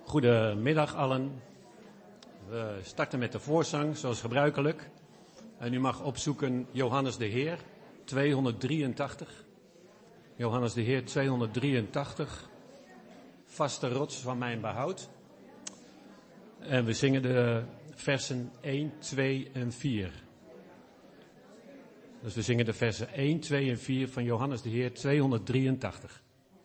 Goedemiddag allen. We starten met de voorzang, zoals gebruikelijk. En u mag opzoeken Johannes de Heer, 283. Johannes de Heer, 283. Vaste rots van mijn behoud. En we zingen de versen 1, 2 en 4. Dus we zingen de versen 1, 2 en 4 van Johannes de Heer, 283.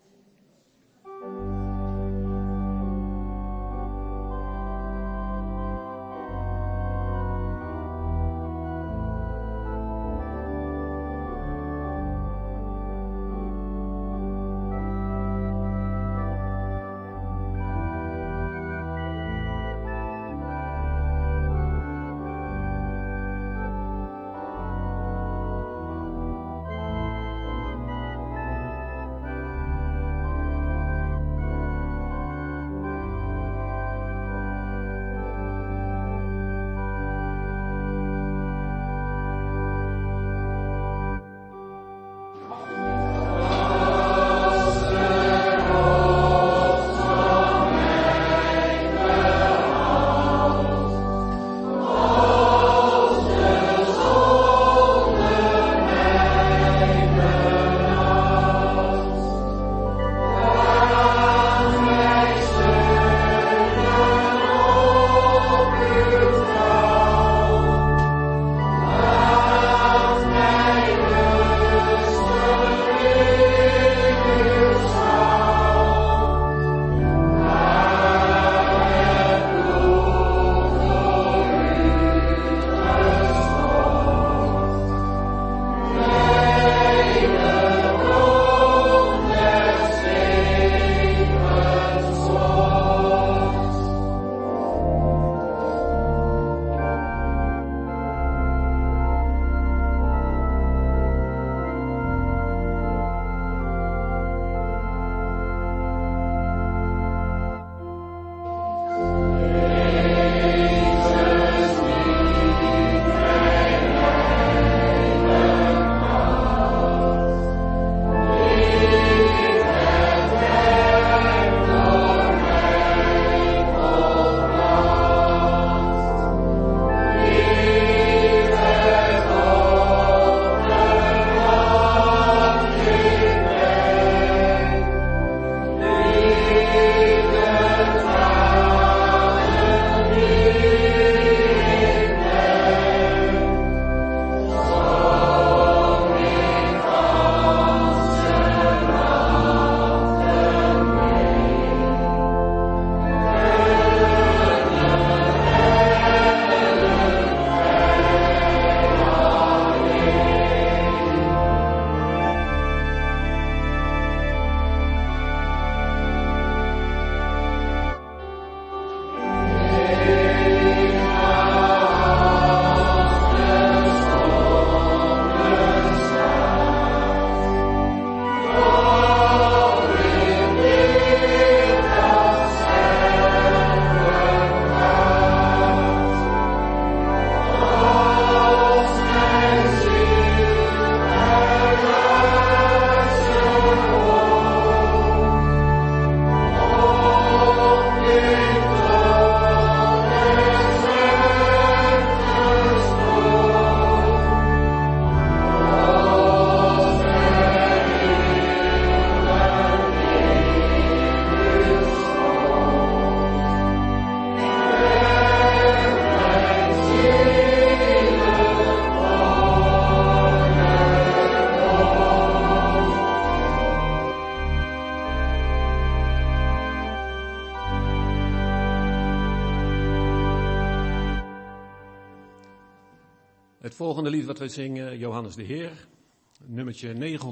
Het volgende lied wat we zingen, Johannes de Heer, nummertje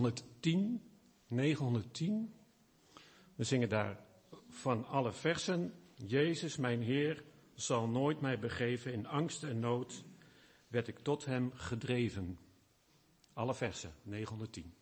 910. 910. We zingen daar van alle versen. Jezus, mijn Heer, zal nooit mij begeven. In angst en nood werd ik tot hem gedreven. Alle versen, 910.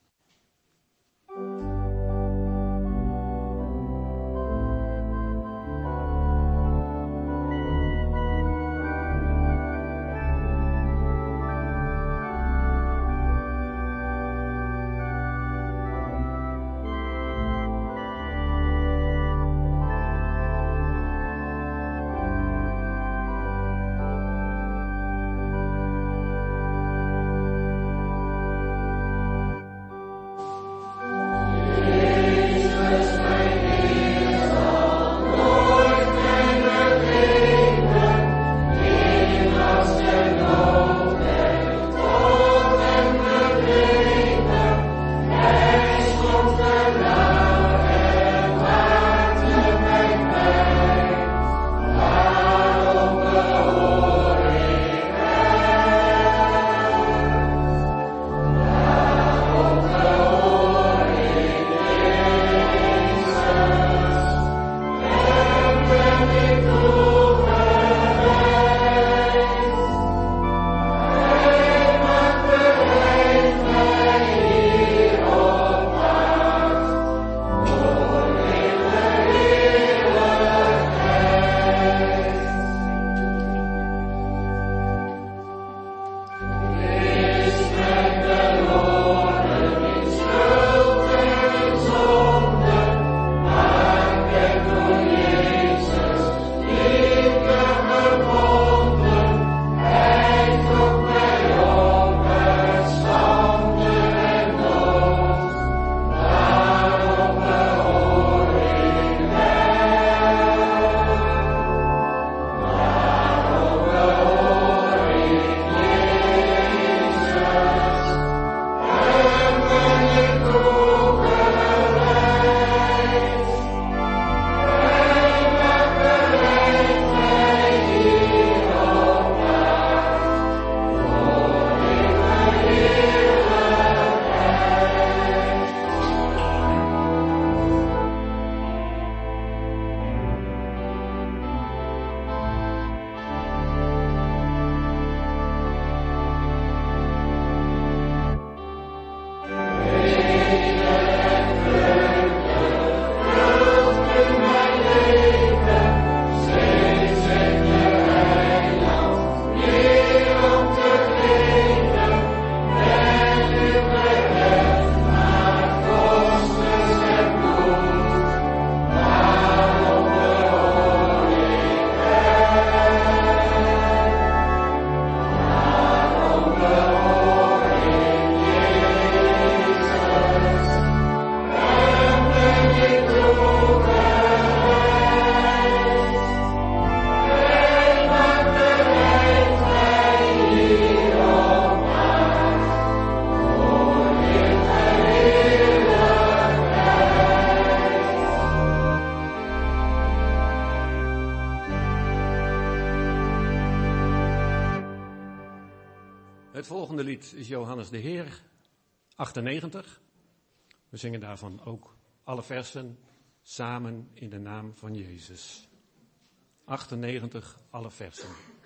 Het volgende lied is Johannes de Heer, 98. We zingen daarvan ook alle versen samen in de naam van Jezus. 98, alle versen.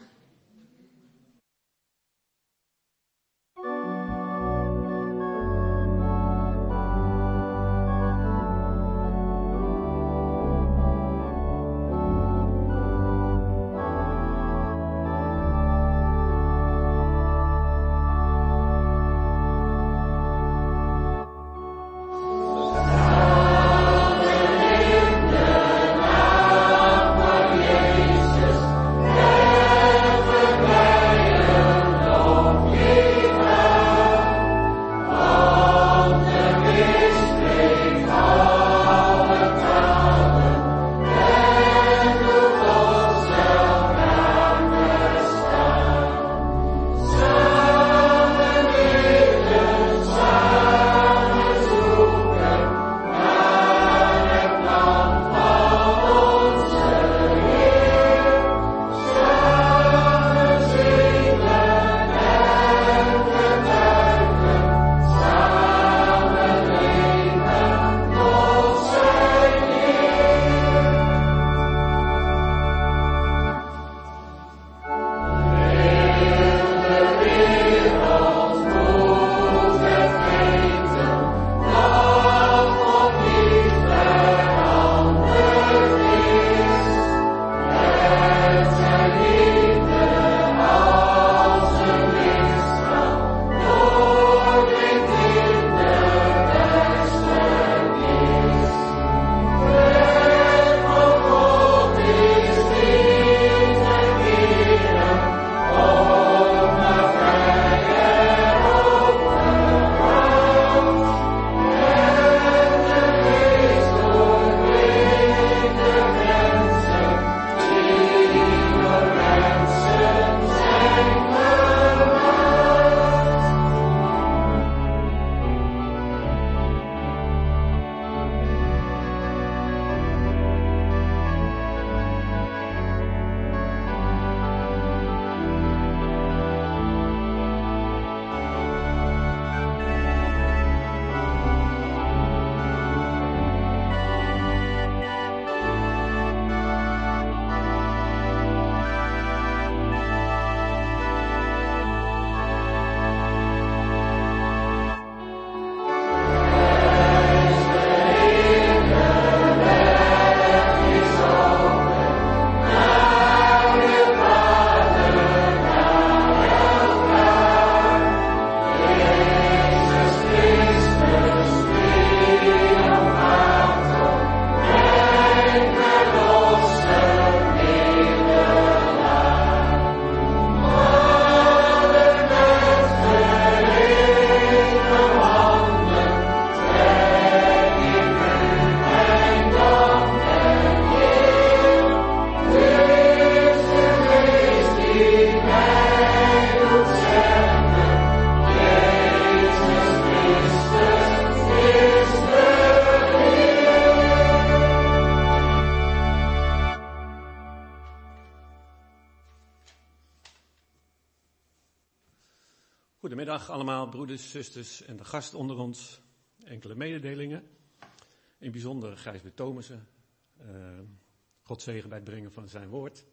Goedemiddag allemaal, broeders, zusters en de gast onder ons. Enkele mededelingen. In bijzonder Gijsbert Thomassen. God zegen bij het brengen van zijn woord.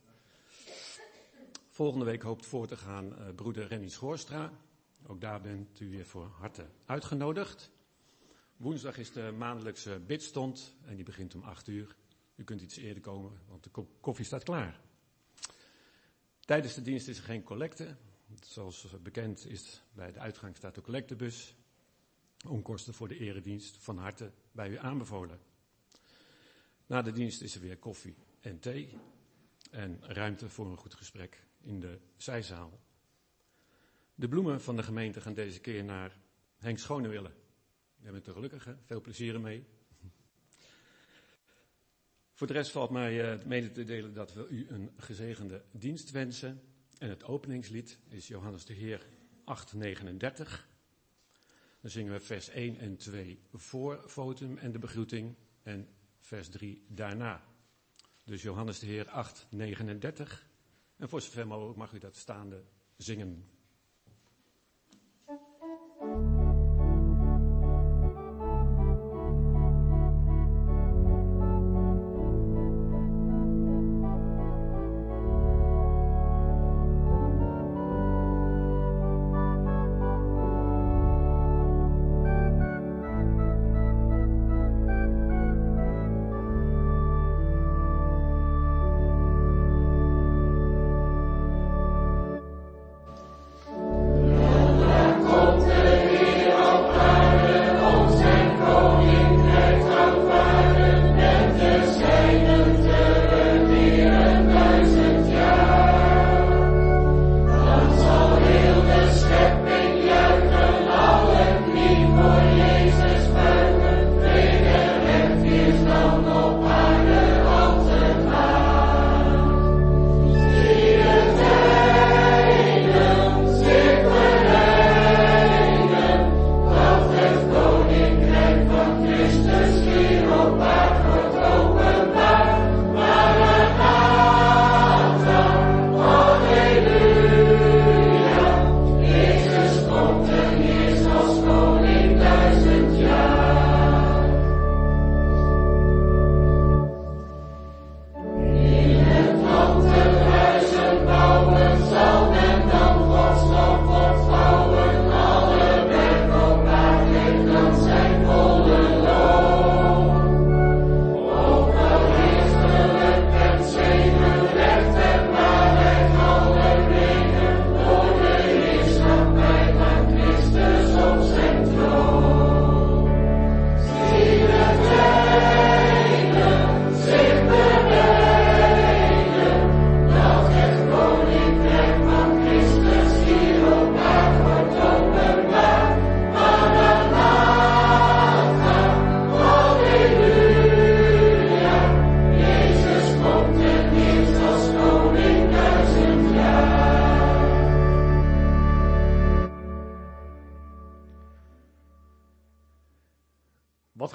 Volgende week hoopt voor te gaan broeder Renny Schoorstra. Ook daar bent u weer voor harte uitgenodigd. Woensdag is de maandelijkse bidstond en die begint om 8:00. U kunt iets eerder komen, want de koffie staat klaar. Tijdens de dienst is er geen collecte. Zoals bekend is bij de uitgang staat de collectebus. Onkosten voor de eredienst van harte bij u aanbevolen. Na de dienst is er weer koffie en thee. En ruimte voor een goed gesprek in de zijzaal. De bloemen van de gemeente gaan deze keer naar Henk Schonewille. Jij bent er gelukkig, hè? Veel plezier ermee. Voor de rest valt mij mede te delen dat we u een gezegende dienst wensen. En het openingslied is Johannes de Heer 8:39. Dan zingen we vers 1 en 2 voor Votum en de begroeting en vers 3 daarna. Dus Johannes de Heer 8:39. En voor zover mogelijk mag u dat staande zingen.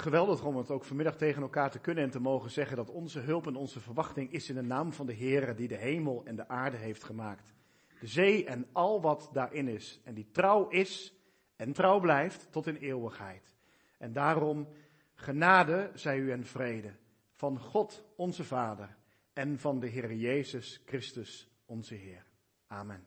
geweldig om het ook vanmiddag tegen elkaar te kunnen en te mogen zeggen dat onze hulp en onze verwachting is in de naam van de Heere die de hemel en de aarde heeft gemaakt. De zee en al wat daarin is. En die trouw is en trouw blijft tot in eeuwigheid. En daarom genade zij u en vrede van God onze Vader en van de Heer Jezus Christus onze Heer. Amen.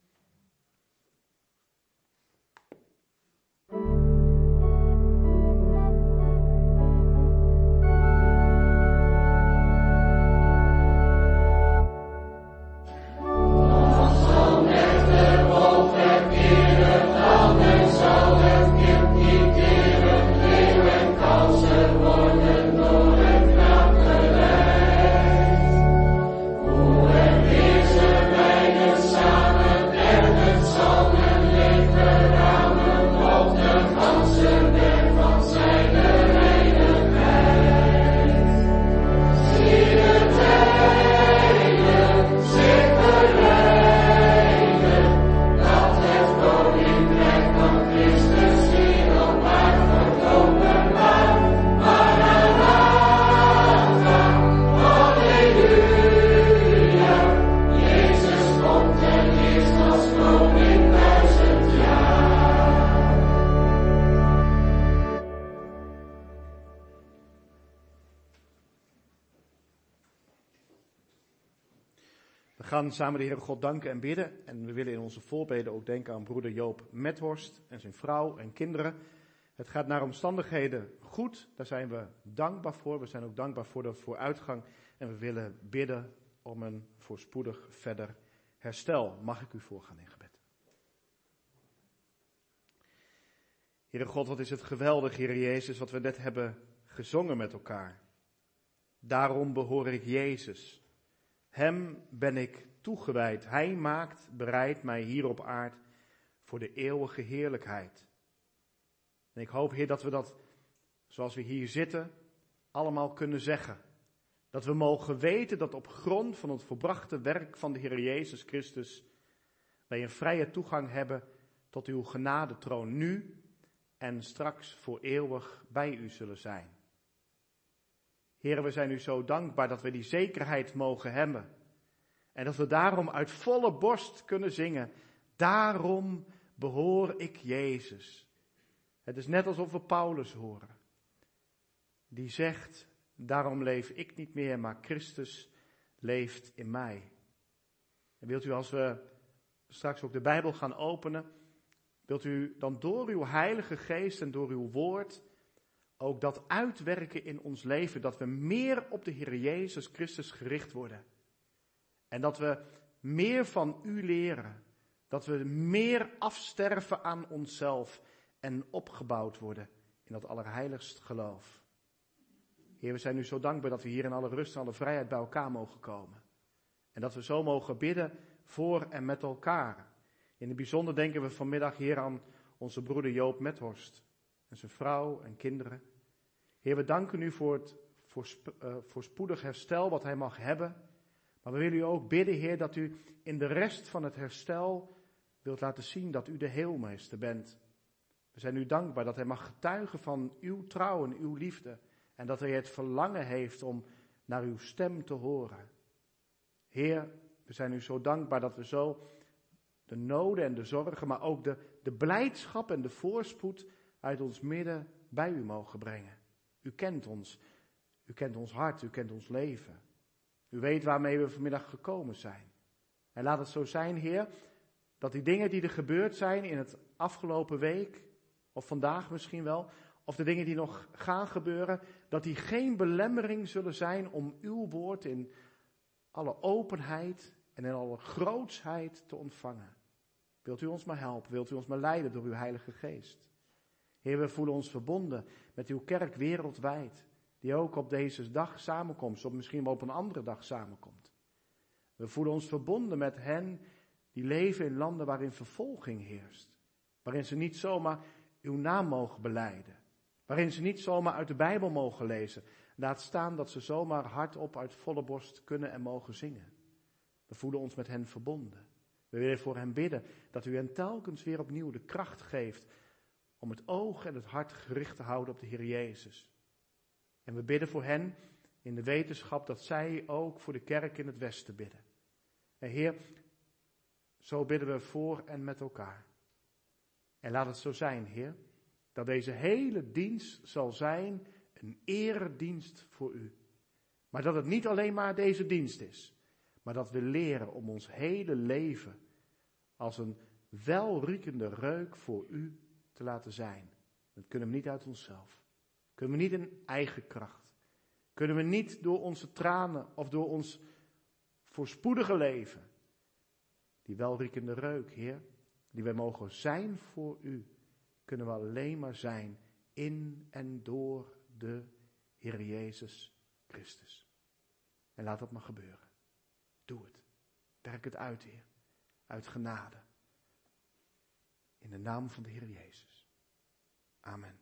We gaan samen de Heere God danken en bidden. En we willen in onze voorbeden ook denken aan broeder Joop Methorst en zijn vrouw en kinderen. Het gaat naar omstandigheden goed, daar zijn we dankbaar voor. We zijn ook dankbaar voor de vooruitgang. En we willen bidden om een voorspoedig verder herstel. Mag ik u voorgaan in gebed? Heere God, wat is het geweldig, Heere Jezus, wat we net hebben gezongen met elkaar. Daarom behoor ik Jezus. Hem ben ik toegewijd. Hij maakt bereid mij hier op aard voor de eeuwige heerlijkheid. En ik hoop, Heer, dat we dat, zoals we hier zitten, allemaal kunnen zeggen. Dat we mogen weten dat op grond van het volbrachte werk van de Heer Jezus Christus wij een vrije toegang hebben tot uw genadetroon nu en straks voor eeuwig bij u zullen zijn. Heer, we zijn u zo dankbaar dat we die zekerheid mogen hebben. En dat we daarom uit volle borst kunnen zingen. Daarom behoor ik Jezus. Het is net alsof we Paulus horen. Die zegt, daarom leef ik niet meer, maar Christus leeft in mij. En wilt u, als we straks ook de Bijbel gaan openen, wilt u dan door uw Heilige Geest en door uw woord ook dat uitwerken in ons leven, dat we meer op de Heer Jezus Christus gericht worden. En dat we meer van u leren. Dat we meer afsterven aan onszelf en opgebouwd worden in dat allerheiligst geloof. Heer, we zijn u zo dankbaar dat we hier in alle rust en alle vrijheid bij elkaar mogen komen. En dat we zo mogen bidden voor en met elkaar. In het bijzonder denken we vanmiddag, Heer, aan onze broeder Joop Methorst. En zijn vrouw en kinderen. Heer, we danken u voor het voorspoedig herstel wat hij mag hebben. Maar we willen u ook bidden, Heer, dat u in de rest van het herstel wilt laten zien dat u de heelmeester bent. We zijn u dankbaar dat hij mag getuigen van uw trouw en uw liefde. En dat hij het verlangen heeft om naar uw stem te horen. Heer, we zijn u zo dankbaar dat we zo de noden en de zorgen, maar ook de blijdschap en de voorspoed uit ons midden bij u mogen brengen. U kent ons hart, u kent ons leven. U weet waarmee we vanmiddag gekomen zijn. En laat het zo zijn, Heer, dat die dingen die er gebeurd zijn in het afgelopen week, of vandaag misschien wel, of de dingen die nog gaan gebeuren, dat die geen belemmering zullen zijn om uw woord in alle openheid en in alle grootsheid te ontvangen. Wilt u ons maar helpen, wilt u ons maar leiden door uw Heilige Geest. Heer, we voelen ons verbonden met uw kerk wereldwijd, die ook op deze dag samenkomt, of misschien wel op een andere dag samenkomt. We voelen ons verbonden met hen die leven in landen waarin vervolging heerst, waarin ze niet zomaar uw naam mogen belijden, waarin ze niet zomaar uit de Bijbel mogen lezen, laat staan dat ze zomaar hardop uit volle borst kunnen en mogen zingen. We voelen ons met hen verbonden. We willen voor hen bidden dat u hen telkens weer opnieuw de kracht geeft om het oog en het hart gericht te houden op de Heer Jezus. En we bidden voor hen in de wetenschap dat zij ook voor de kerk in het Westen bidden. En Heer, zo bidden we voor en met elkaar. En laat het zo zijn, Heer, dat deze hele dienst zal zijn een eredienst voor U. Maar dat het niet alleen maar deze dienst is, maar dat we leren om ons hele leven als een welriekende reuk voor U te laten zijn. Dat kunnen we niet uit onszelf. Kunnen we niet in eigen kracht. Kunnen we niet door onze tranen of door ons voorspoedige leven. Die welriekende reuk, Heer, die wij mogen zijn voor U, kunnen we alleen maar zijn in en door de Heer Jezus Christus. En laat dat maar gebeuren. Doe het. Werk het uit, Heer. Uit genade. In de naam van de Heer Jezus. Amen.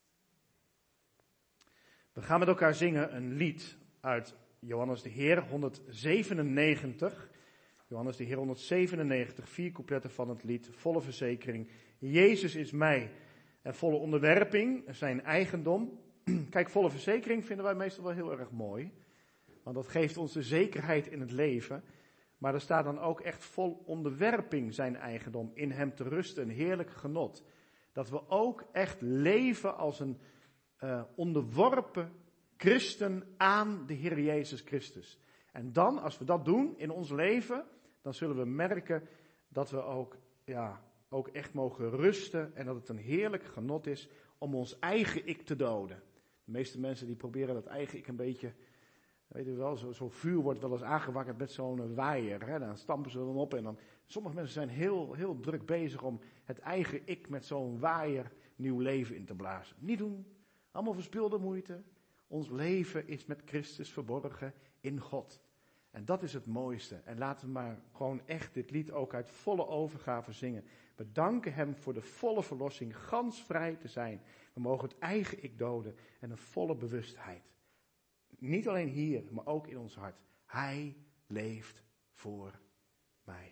We gaan met elkaar zingen een lied uit Johannes de Heer 197. Johannes de Heer 197, 4 coupletten van het lied, volle verzekering. Jezus is mij en volle onderwerping, zijn eigendom. Kijk, volle verzekering vinden wij meestal wel heel erg mooi. Want dat geeft ons de zekerheid in het leven. Maar er staat dan ook echt vol onderwerping zijn eigendom. In hem te rusten, een heerlijk genot. Dat we ook echt leven als een onderworpen christen aan de Heer Jezus Christus. En dan, als we dat doen in ons leven, dan zullen we merken dat we ook echt mogen rusten. En dat het een heerlijk genot is om ons eigen ik te doden. De meeste mensen die proberen dat eigen ik een beetje, weet je wel, zo'n vuur wordt wel eens aangewakkerd met zo'n waaier. Hè? Dan stampen ze hem op en dan, sommige mensen zijn heel druk bezig om het eigen ik met zo'n waaier nieuw leven in te blazen. Niet doen, allemaal verspilde moeite. Ons leven is met Christus verborgen in God. En dat is het mooiste. En laten we maar gewoon echt dit lied ook uit volle overgave zingen. We danken hem voor de volle verlossing, gans vrij te zijn. We mogen het eigen ik doden en een volle bewustheid. Niet alleen hier, maar ook in ons hart. Hij leeft voor mij.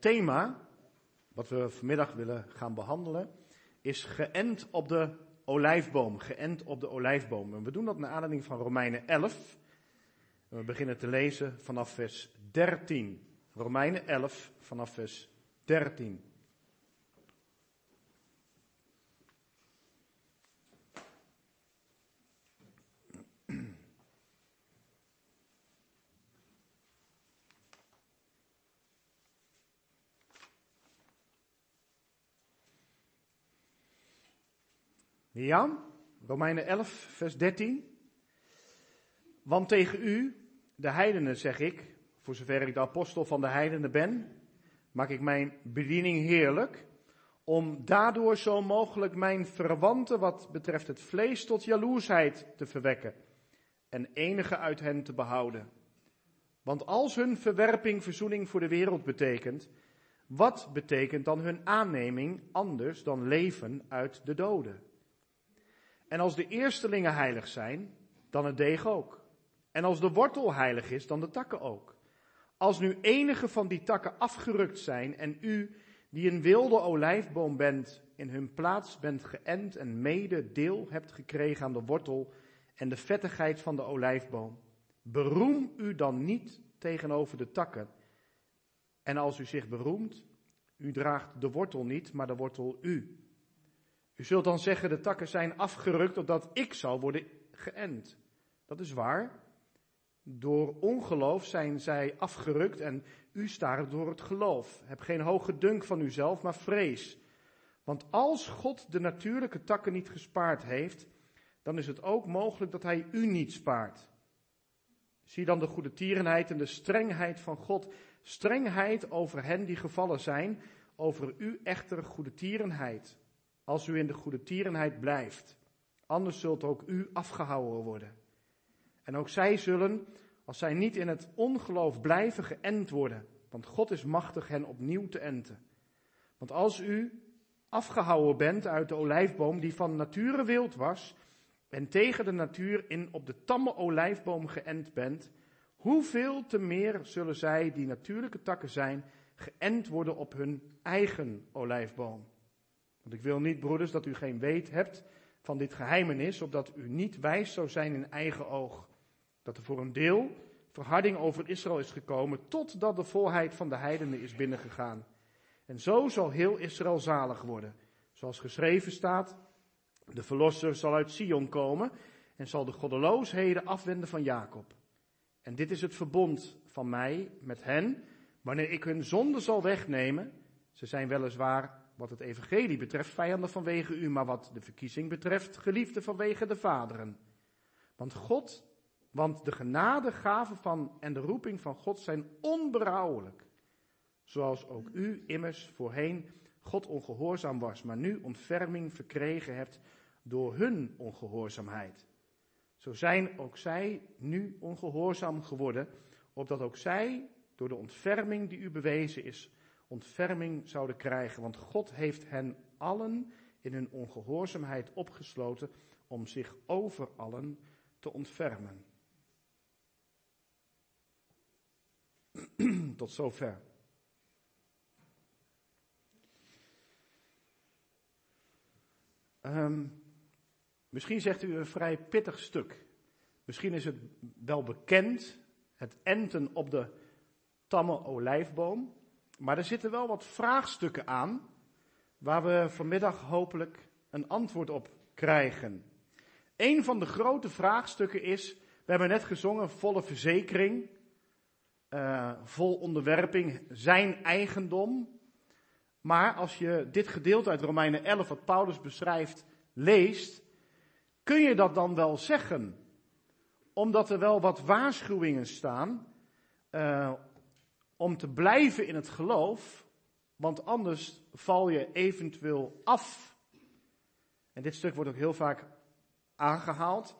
thema wat we vanmiddag willen gaan behandelen is geënt op de olijfboom. Geënt op de olijfboom. En we doen dat naar aanleiding van Romeinen 11. En we beginnen te lezen vanaf vers 13. Romeinen 11 vanaf vers 13. Ja, Romeinen 11, vers 13. Want tegen u, de heidenen, zeg ik, voor zover ik de apostel van de heidenen ben, maak ik mijn bediening heerlijk, om daardoor zo mogelijk mijn verwanten wat betreft het vlees tot jaloersheid te verwekken en enige uit hen te behouden. Want als hun verwerping verzoening voor de wereld betekent, wat betekent dan hun aanneming anders dan leven uit de doden? En als de eerstelingen heilig zijn, dan het deeg ook. En als de wortel heilig is, dan de takken ook. Als nu enige van die takken afgerukt zijn en u, die een wilde olijfboom bent, in hun plaats bent geënt en mede deel hebt gekregen aan de wortel en de vettigheid van de olijfboom, beroem u dan niet tegenover de takken. En als u zich beroemt, u draagt de wortel niet, maar de wortel u. U zult dan zeggen, de takken zijn afgerukt, opdat ik zou worden geënt. Dat is waar. Door ongeloof zijn zij afgerukt en u staart door het geloof. Heb geen hoge dunk van uzelf, maar vrees. Want als God de natuurlijke takken niet gespaard heeft, dan is het ook mogelijk dat hij u niet spaart. Zie dan de goedertierenheid en de strengheid van God. Strengheid over hen die gevallen zijn, over u echter goedertierenheid. Als u in de goedertierenheid blijft, anders zult ook u afgehouden worden. En ook zij zullen, als zij niet in het ongeloof blijven, geënt worden. Want God is machtig hen opnieuw te enten. Want als u afgehouden bent uit de olijfboom die van nature wild was, en tegen de natuur in op de tamme olijfboom geënt bent, hoeveel te meer zullen zij, die natuurlijke takken zijn, geënt worden op hun eigen olijfboom. Want ik wil niet, broeders, dat u geen weet hebt van dit geheimenis, opdat u niet wijs zou zijn in eigen oog. Dat er voor een deel verharding over Israël is gekomen, totdat de volheid van de heidenen is binnengegaan. En zo zal heel Israël zalig worden. Zoals geschreven staat, de verlosser zal uit Sion komen en zal de goddeloosheden afwenden van Jacob. En dit is het verbond van mij met hen, wanneer ik hun zonde zal wegnemen. Ze zijn weliswaar, wat het evangelie betreft, vijanden vanwege u, maar wat de verkiezing betreft, geliefden vanwege de vaderen. Want de genadegave van en de roeping van God zijn onberouwelijk. Zoals ook u immers voorheen God ongehoorzaam was, maar nu ontferming verkregen hebt door hun ongehoorzaamheid. Zo zijn ook zij nu ongehoorzaam geworden, opdat ook zij door de ontferming die u bewezen is, ontferming zouden krijgen. Want God heeft hen allen in hun ongehoorzaamheid opgesloten om zich over allen te ontfermen. Tot zover. Misschien zegt u een vrij pittig stuk. Misschien is het wel bekend, het enten op de tamme olijfboom. Maar er zitten wel wat vraagstukken aan, waar we vanmiddag hopelijk een antwoord op krijgen. Een van de grote vraagstukken is, we hebben net gezongen, volle verzekering, vol onderwerping, zijn eigendom. Maar als je dit gedeelte uit Romeinen 11, wat Paulus beschrijft, leest, kun je dat dan wel zeggen? Omdat er wel wat waarschuwingen staan om te blijven in het geloof, want anders val je eventueel af. En dit stuk wordt ook heel vaak aangehaald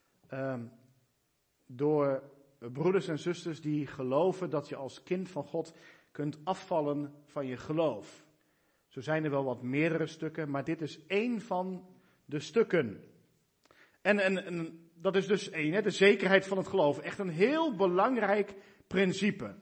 door broeders en zusters die geloven dat je als kind van God kunt afvallen van je geloof. Zo zijn er wel wat meerdere stukken, maar dit is één van de stukken. En dat is dus één, de zekerheid van het geloof. Echt een heel belangrijk principe.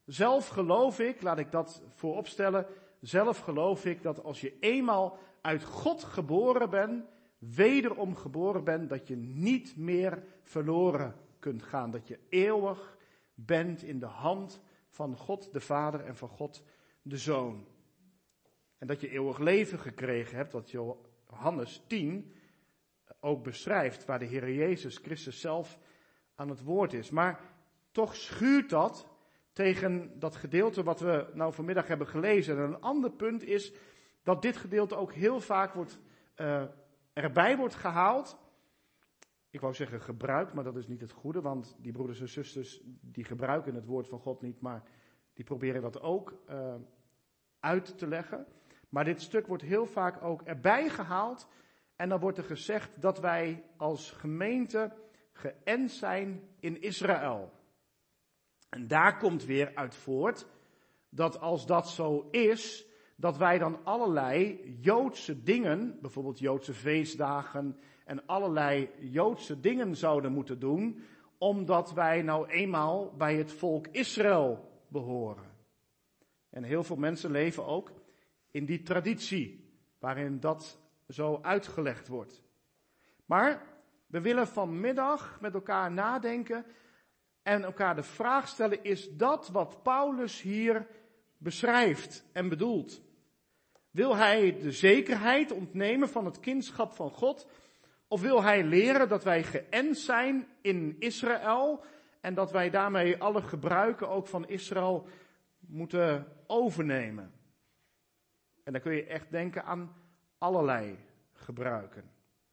Zelf geloof ik, laat ik dat voorop stellen, zelf geloof ik dat als je eenmaal uit God geboren bent, wederom geboren bent, dat je niet meer verloren kunt gaan. Dat je eeuwig bent in de hand van God de Vader en van God de Zoon. En dat je eeuwig leven gekregen hebt, wat Johannes 10 ook beschrijft, waar de Heer Jezus Christus zelf aan het woord is. Maar toch schuurt dat tegen dat gedeelte wat we nou vanmiddag hebben gelezen. En een ander punt is dat dit gedeelte ook heel vaak erbij wordt gehaald. Ik wou zeggen gebruikt, maar dat is niet het goede, want die broeders en zusters die gebruiken het woord van God niet, maar die proberen dat ook uit te leggen. Maar dit stuk wordt heel vaak ook erbij gehaald en dan wordt er gezegd dat wij als gemeente geënt zijn in Israël. En daar komt weer uit voort dat als dat zo is, dat wij dan allerlei Joodse dingen, bijvoorbeeld Joodse feestdagen en allerlei Joodse dingen zouden moeten doen, omdat wij nou eenmaal bij het volk Israël behoren. En heel veel mensen leven ook in die traditie, waarin dat zo uitgelegd wordt. Maar we willen vanmiddag met elkaar nadenken en elkaar de vraag stellen, is dat wat Paulus hier beschrijft en bedoelt? Wil hij de zekerheid ontnemen van het kindschap van God? Of wil hij leren dat wij geënt zijn in Israël en dat wij daarmee alle gebruiken ook van Israël moeten overnemen? En dan kun je echt denken aan allerlei gebruiken.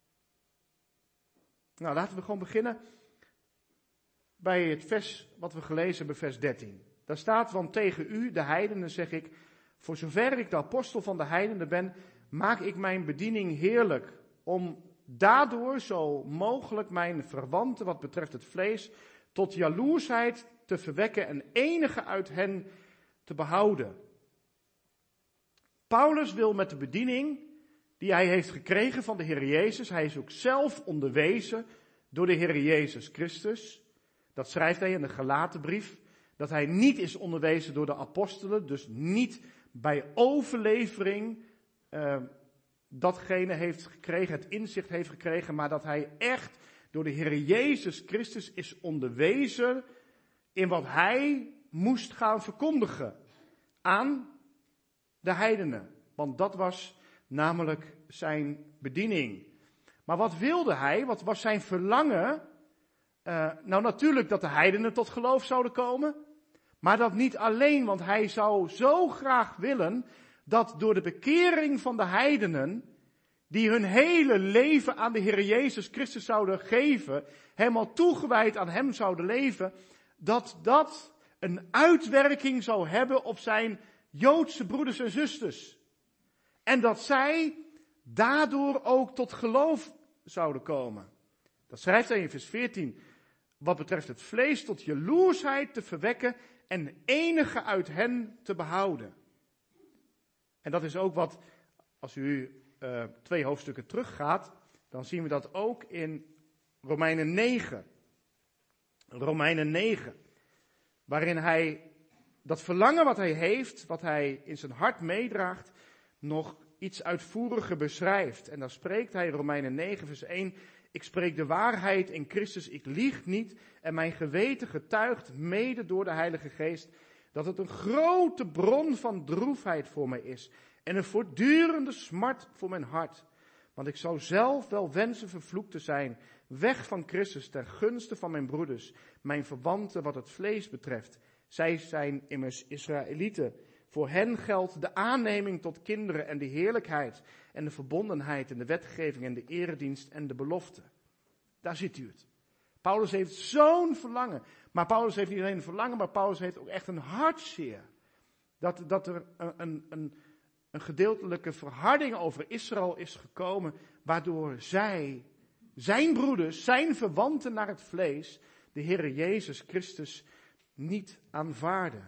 Nou, laten we gewoon beginnen bij het vers wat we gelezen hebben, vers 13. Daar staat, want tegen u, de heidenen, zeg ik, voor zover ik de apostel van de heidenen ben, maak ik mijn bediening heerlijk, om daardoor zo mogelijk mijn verwanten wat betreft het vlees tot jaloersheid te verwekken en enige uit hen te behouden. Paulus wil met de bediening die hij heeft gekregen van de Heer Jezus, hij is ook zelf onderwezen door de Heer Jezus Christus. Dat schrijft hij in de Galatenbrief, dat hij niet is onderwezen door de apostelen, dus niet bij overlevering datgene heeft gekregen, het inzicht heeft gekregen, maar dat hij echt door de Heer Jezus Christus is onderwezen in wat hij moest gaan verkondigen aan de heidenen. Want dat was namelijk zijn bediening. Maar wat wilde hij? Wat was zijn verlangen? Nou natuurlijk dat de heidenen tot geloof zouden komen. Maar dat niet alleen, want hij zou zo graag willen dat door de bekering van de heidenen, die hun hele leven aan de Heer Jezus Christus zouden geven, helemaal toegewijd aan hem zouden leven, dat dat een uitwerking zou hebben op zijn Joodse broeders en zusters. En dat zij daardoor ook tot geloof zouden komen. Dat schrijft hij in vers 14. Wat betreft het vlees tot jaloersheid te verwekken en enige uit hen te behouden. En dat is ook wat, als u 2 hoofdstukken teruggaat, dan zien we dat ook in Romeinen 9. Romeinen 9. Waarin hij dat verlangen wat hij heeft, wat hij in zijn hart meedraagt, nog iets uitvoeriger beschrijft. En dan spreekt hij in Romeinen 9 vers 1. Ik spreek de waarheid in Christus, ik lieg niet en mijn geweten getuigt mede door de Heilige Geest dat het een grote bron van droefheid voor mij is en een voortdurende smart voor mijn hart. Want ik zou zelf wel wensen vervloekt te zijn, weg van Christus ter gunste van mijn broeders, mijn verwanten wat het vlees betreft. Zij zijn immers Israëlieten. Voor hen geldt de aanneming tot kinderen en de heerlijkheid en de verbondenheid en de wetgeving en de eredienst en de belofte. Daar ziet u het. Paulus heeft zo'n verlangen. Maar Paulus heeft niet alleen een verlangen, maar Paulus heeft ook echt een hartzeer. Dat er een gedeeltelijke verharding over Israël is gekomen, waardoor zij, zijn broeders, zijn verwanten naar het vlees, de Heer Jezus Christus niet aanvaarden.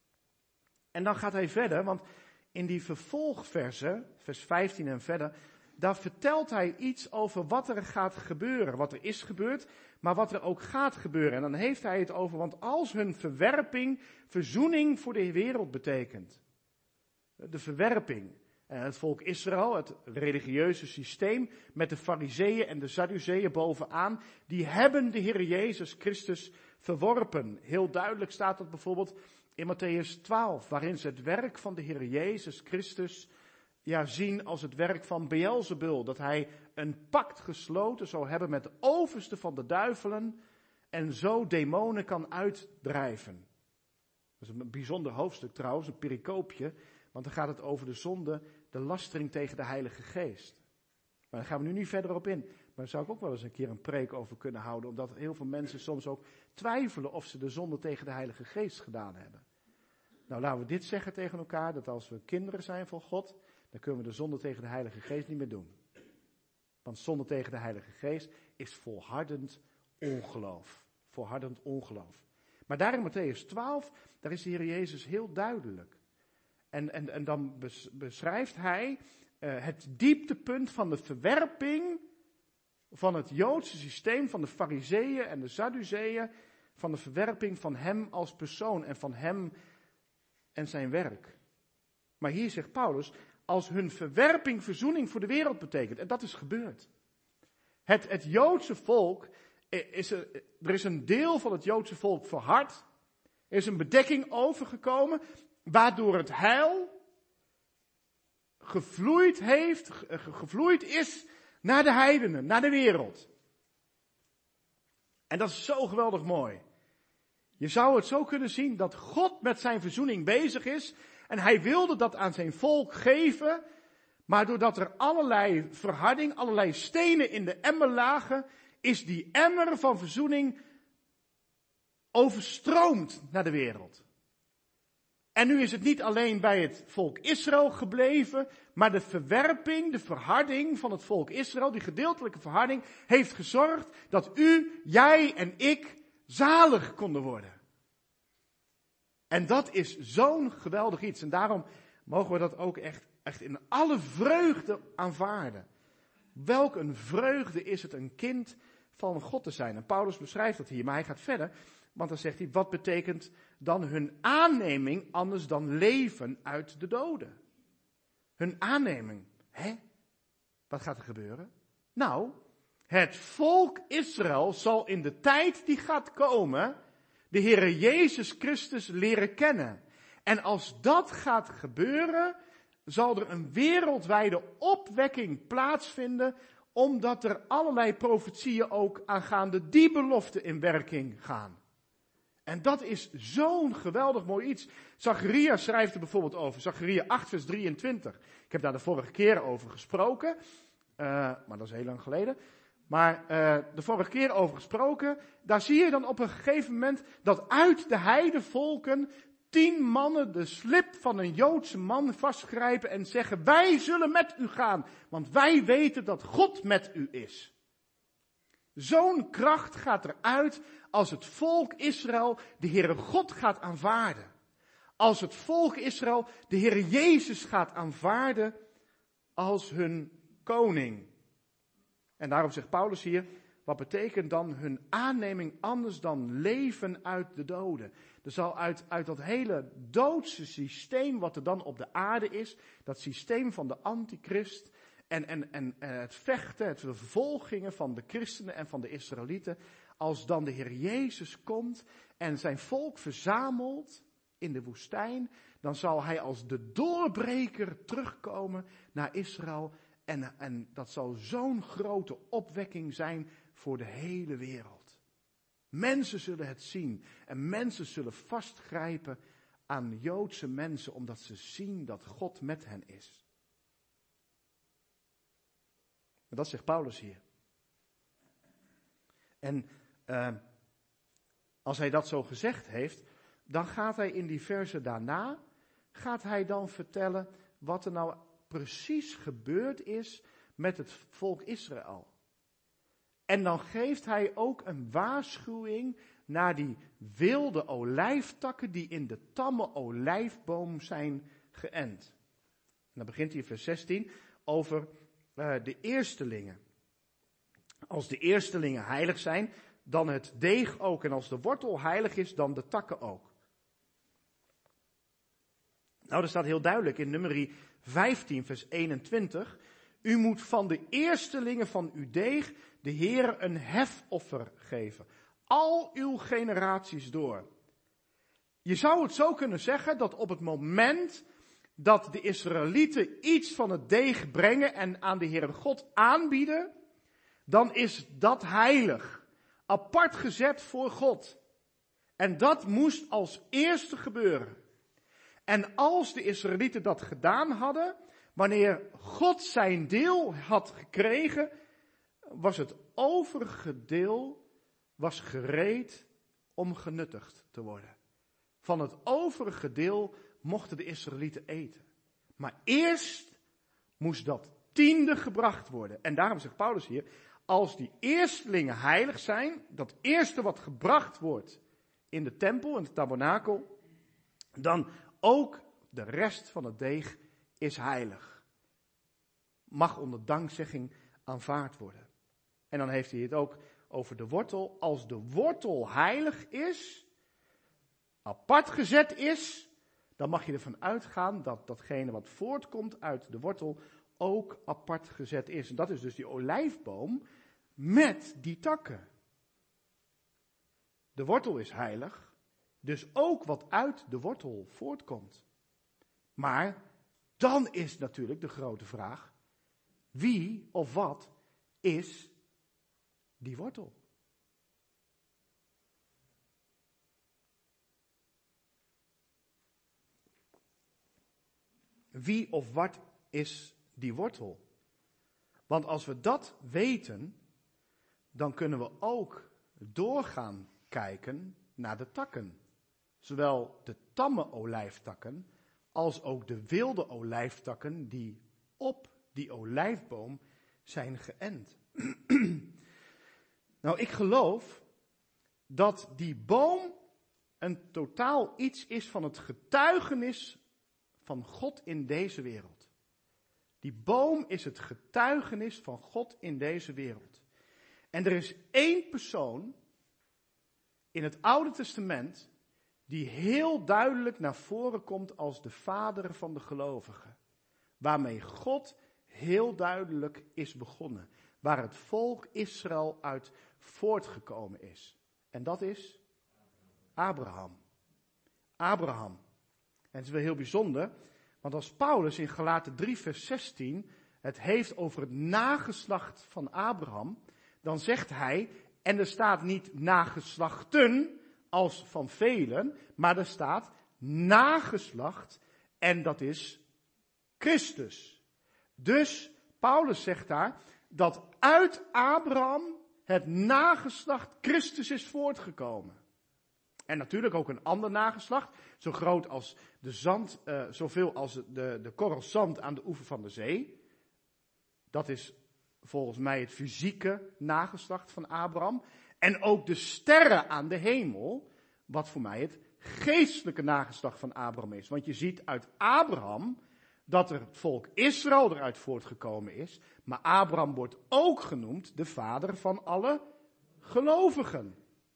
En dan gaat hij verder, want in die vervolgversen, vers 15 en verder, daar vertelt hij iets over wat er gaat gebeuren. Wat er is gebeurd, maar wat er ook gaat gebeuren. En dan heeft hij het over, want als hun verwerping verzoening voor de wereld betekent. De verwerping. En het volk Israël, het religieuze systeem, met de Farizeeën en de Sadduceeën bovenaan, die hebben de Heer Jezus Christus verworpen. Heel duidelijk staat dat bijvoorbeeld in Matthäus 12, waarin ze het werk van de Heer Jezus Christus zien als het werk van Beelzebul. Dat hij een pact gesloten zou hebben met de overste van de duivelen en zo demonen kan uitdrijven. Dat is een bijzonder hoofdstuk trouwens, een pericoopje, want dan gaat het over de zonde, de lastering tegen de Heilige Geest. Maar daar gaan we nu niet verder op in. Maar daar zou ik ook wel eens een keer een preek over kunnen houden, omdat heel veel mensen soms ook twijfelen of ze de zonde tegen de Heilige Geest gedaan hebben. Nou, laten we dit zeggen tegen elkaar, dat als we kinderen zijn van God, dan kunnen we de zonde tegen de Heilige Geest niet meer doen. Want zonde tegen de Heilige Geest is volhardend ongeloof. Volhardend ongeloof. Maar daar in Matthäus 12, daar is de Heer Jezus heel duidelijk. En dan beschrijft hij het dieptepunt van de verwerping van het Joodse systeem, van de Farizeeën en de Sadduceeën, van de verwerping van hem als persoon en van hem en zijn werk. Maar hier zegt Paulus, als hun verwerping verzoening voor de wereld betekent, en dat is gebeurd. Het Joodse volk, er is een deel van het Joodse volk verhard, er is een bedekking overgekomen, waardoor het heil gevloeid is naar de heidenen, naar de wereld. En dat is zo geweldig mooi. Je zou het zo kunnen zien dat God met zijn verzoening bezig is en hij wilde dat aan zijn volk geven, maar doordat er allerlei verharding, allerlei stenen in de emmer lagen, is die emmer van verzoening overstroomd naar de wereld. En nu is het niet alleen bij het volk Israël gebleven, maar de verwerping, de verharding van het volk Israël, die gedeeltelijke verharding, heeft gezorgd dat u, jij en ik zalig konden worden. En dat is zo'n geweldig iets. En daarom mogen we dat ook echt in alle vreugde aanvaarden. Welk een vreugde is het een kind van God te zijn. En Paulus beschrijft dat hier, maar hij gaat verder. Want dan zegt hij, wat betekent dan hun aanneming anders dan leven uit de doden? Hun aanneming. Wat gaat er gebeuren? Nou, het volk Israël zal in de tijd die gaat komen de Heere Jezus Christus leren kennen. En als dat gaat gebeuren, zal er een wereldwijde opwekking plaatsvinden, omdat er allerlei profetieën ook aangaande die belofte in werking gaan. En dat is zo'n geweldig mooi iets. Zacharia schrijft er bijvoorbeeld over. Zacharia 8 vers 23. Ik heb daar de vorige keer over gesproken. Maar dat is heel lang geleden. Maar de vorige keer over gesproken. Daar zie je dan op een gegeven moment dat uit de heidevolken 10 mannen de slip van een Joodse man vastgrijpen en zeggen, wij zullen met u gaan. Want wij weten dat God met u is. Zo'n kracht gaat eruit als het volk Israël de Heere God gaat aanvaarden. Als het volk Israël de Heere Jezus gaat aanvaarden als hun koning. En daarom zegt Paulus hier, wat betekent dan hun aanneming anders dan leven uit de doden? Er zal uit dat hele doodse systeem wat er dan op de aarde is, dat systeem van de antichrist en het vechten, het vervolgingen van de christenen en van de Israëlieten, als dan de Heer Jezus komt en zijn volk verzamelt in de woestijn, dan zal hij als de doorbreker terugkomen naar Israël. En dat zal zo'n grote opwekking zijn voor de hele wereld. Mensen zullen het zien en mensen zullen vastgrijpen aan Joodse mensen, omdat ze zien dat God met hen is. En dat zegt Paulus hier. En als hij dat zo gezegd heeft, dan gaat hij in die verse daarna, gaat hij dan vertellen wat er nou precies gebeurd is met het volk Israël. En dan geeft hij ook een waarschuwing naar die wilde olijftakken die in de tamme olijfboom zijn geënt. En dan begint hij in vers 16 over de eerstelingen. Als de eerstelingen heilig zijn, dan het deeg ook. En als de wortel heilig is, dan de takken ook. Nou, er staat heel duidelijk in Numeri 15, vers 21. U moet van de eerstelingen van uw deeg de Heere een hefoffer geven. Al uw generaties door. Je zou het zo kunnen zeggen dat op het moment dat de Israëlieten iets van het deeg brengen en aan de Heere God aanbieden, dan is dat heilig. Apart gezet voor God. En dat moest als eerste gebeuren. En als de Israëlieten dat gedaan hadden, wanneer God zijn deel had gekregen, was het overige deel gereed om genuttigd te worden. Van het overige deel mochten de Israëlieten eten. Maar eerst moest dat tiende gebracht worden. En daarom zegt Paulus hier, als die eerstelingen heilig zijn, dat eerste wat gebracht wordt in de tempel, in het tabernakel, dan ook de rest van het deeg is heilig. Mag onder dankzegging aanvaard worden. En dan heeft hij het ook over de wortel. Als de wortel heilig is, apart gezet is, dan mag je ervan uitgaan dat datgene wat voortkomt uit de wortel ook apart gezet is. En dat is dus die olijfboom met die takken. De wortel is heilig, dus ook wat uit de wortel voortkomt. Maar dan is natuurlijk de grote vraag, wie of wat is die wortel? Wie of wat is die wortel? Want als we dat weten, dan kunnen we ook doorgaan kijken naar de takken. Zowel de tamme olijftakken als ook de wilde olijftakken die op die olijfboom zijn geënt. Nou, ik geloof dat die boom een totaal iets is van het getuigenis van God in deze wereld. Die boom is het getuigenis van God in deze wereld. En er is één persoon in het Oude Testament die heel duidelijk naar voren komt als de vader van de gelovigen. Waarmee God heel duidelijk is begonnen. Waar het volk Israël uit voortgekomen is. En dat is Abraham. Abraham. En het is wel heel bijzonder, want als Paulus in Galaten 3 vers 16 het heeft over het nageslacht van Abraham, dan zegt hij, en er staat niet nageslachten als van velen, maar er staat nageslacht en dat is Christus. Dus Paulus zegt daar dat uit Abraham het nageslacht Christus is voortgekomen. En natuurlijk ook een ander nageslacht, zo groot als de zand, zoveel als de korrel zand aan de oever van de zee. Dat is volgens mij het fysieke nageslacht van Abraham. En ook de sterren aan de hemel, wat voor mij het geestelijke nageslacht van Abraham is. Want je ziet uit Abraham dat er het volk Israël eruit voortgekomen is. Maar Abraham wordt ook genoemd de vader van alle gelovigen.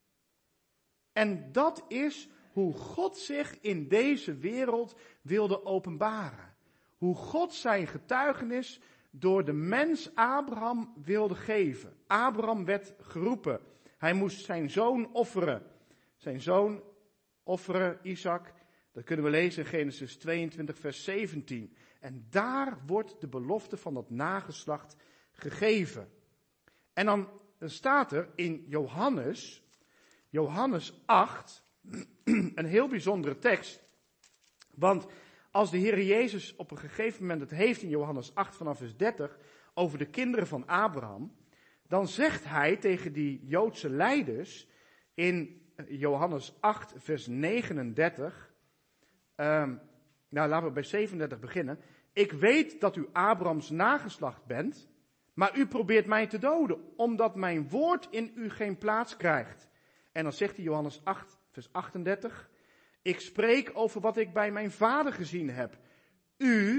En dat is hoe God zich in deze wereld wilde openbaren. Hoe God zijn getuigenis door de mens Abraham wilde geven. Abraham werd geroepen. Hij moest zijn zoon offeren. Zijn zoon offeren, Isaac. Dat kunnen we lezen in Genesis 22 vers 17. En daar wordt de belofte van dat nageslacht gegeven. En dan staat er in Johannes 8, een heel bijzondere tekst. Want als de Heer Jezus op een gegeven moment het heeft in Johannes 8 vanaf vers 30 over de kinderen van Abraham, dan zegt hij tegen die Joodse leiders in Johannes 8 vers 39, laten we bij 37 beginnen. Ik weet dat u Abrahams nageslacht bent, maar u probeert mij te doden, omdat mijn woord in u geen plaats krijgt. En dan zegt hij Johannes 8 vers 38, ik spreek over wat ik bij mijn vader gezien heb. U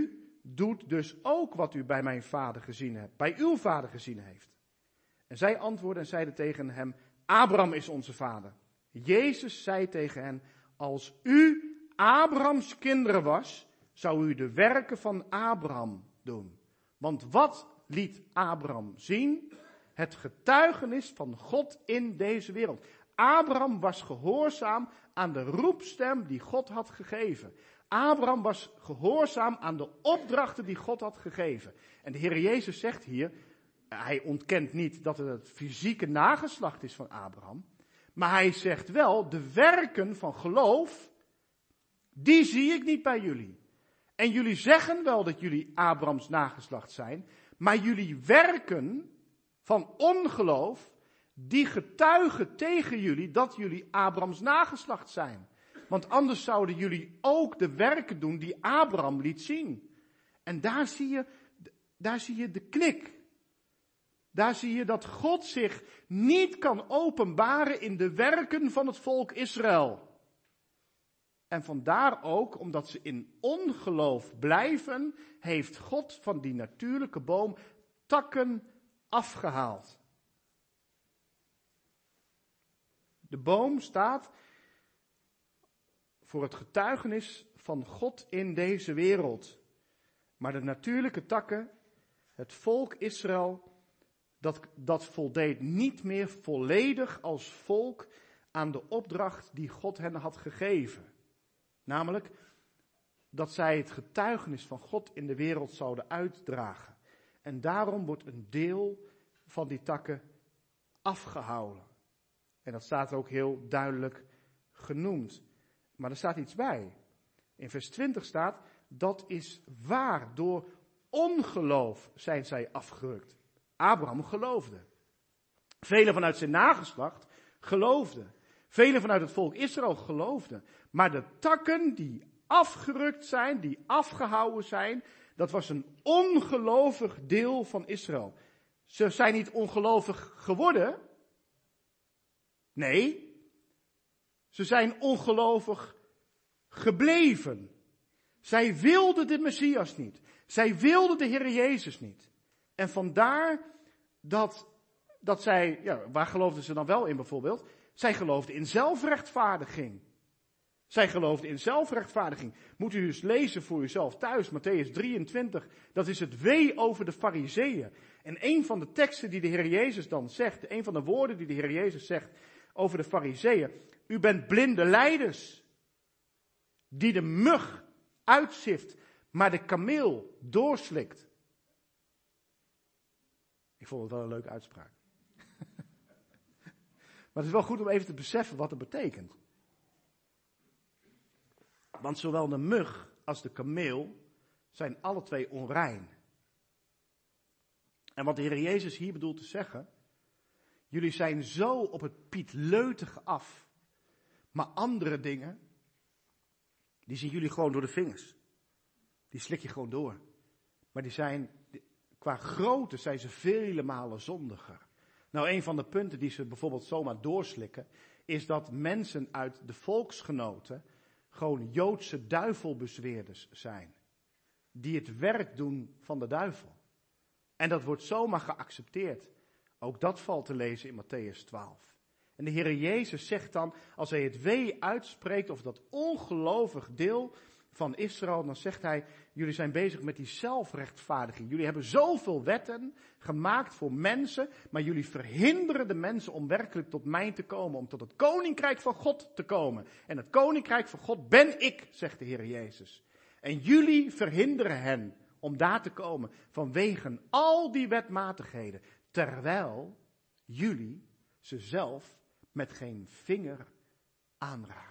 doet dus ook wat u bij mijn vader gezien hebt, bij uw vader gezien heeft. En zij antwoordden en zeiden tegen hem, Abraham is onze vader. Jezus zei tegen hen, als u Abrahams kinderen was, zou u de werken van Abraham doen. Want wat liet Abraham zien? Het getuigenis van God in deze wereld. Abraham was gehoorzaam aan de roepstem die God had gegeven. Abraham was gehoorzaam aan de opdrachten die God had gegeven. En de Heer Jezus zegt hier, hij ontkent niet dat het fysieke nageslacht is van Abraham. Maar hij zegt wel, de werken van geloof, die zie ik niet bij jullie. En jullie zeggen wel dat jullie Abrahams nageslacht zijn, maar jullie werken van ongeloof, die getuigen tegen jullie dat jullie Abrahams nageslacht zijn. Want anders zouden jullie ook de werken doen die Abraham liet zien. En daar zie je de knik. Daar zie je dat God zich niet kan openbaren in de werken van het volk Israël. En vandaar ook, omdat ze in ongeloof blijven, heeft God van die natuurlijke boom takken afgehaald. De boom staat voor het getuigenis van God in deze wereld. Maar de natuurlijke takken, het volk Israël, dat voldeed niet meer volledig als volk aan de opdracht die God hen had gegeven. Namelijk dat zij het getuigenis van God in de wereld zouden uitdragen. En daarom wordt een deel van die takken afgehouden. En dat staat er ook heel duidelijk genoemd. Maar er staat iets bij. In vers 20 staat, dat is waar, door ongeloof zijn zij afgerukt. Abraham geloofde. Velen vanuit zijn nageslacht geloofden. Velen vanuit het volk Israël geloofden. Maar de takken die afgerukt zijn, die afgehouden zijn, dat was een ongelovig deel van Israël. Ze zijn niet ongelovig geworden. Nee, ze zijn ongelovig gebleven. Zij wilden de Messias niet. Zij wilden de Heer Jezus niet. En vandaar dat zij, waar geloofden ze dan wel in bijvoorbeeld? Zij geloofden in zelfrechtvaardiging. Zij geloofden in zelfrechtvaardiging. Moet u eens lezen voor uzelf thuis, Mattheüs 23. Dat is het wee over de Farizeeën. En een van de teksten die de Heer Jezus dan zegt, een van de woorden die de Heer Jezus zegt over de Farizeeën. U bent blinde leiders, die de mug uitzift, maar de kameel doorslikt. Ik vond het wel een leuke uitspraak. Maar het is wel goed om even te beseffen wat het betekent. Want zowel de mug als de kameel zijn alle twee onrein. En wat de Heer Jezus hier bedoelt te zeggen, jullie zijn zo op het pietleutige af, maar andere dingen, die zien jullie gewoon door de vingers. Die slik je gewoon door. Maar die zijn, qua grootte zijn ze vele malen zondiger. Nou, een van de punten die ze bijvoorbeeld zomaar doorslikken, is dat mensen uit de volksgenoten gewoon Joodse duivelbezweerders zijn. Die het werk doen van de duivel. En dat wordt zomaar geaccepteerd. Ook dat valt te lezen in Mattheüs 12. En de Heer Jezus zegt dan, als hij het wee uitspreekt over dat ongelovig deel van Israël, dan zegt hij, jullie zijn bezig met die zelfrechtvaardiging. Jullie hebben zoveel wetten gemaakt voor mensen, maar jullie verhinderen de mensen om werkelijk tot mij te komen, om tot het koninkrijk van God te komen. En het koninkrijk van God ben ik, zegt de Heer Jezus. En jullie verhinderen hen om daar te komen vanwege al die wetmatigheden, terwijl jullie ze zelf met geen vinger aanraken.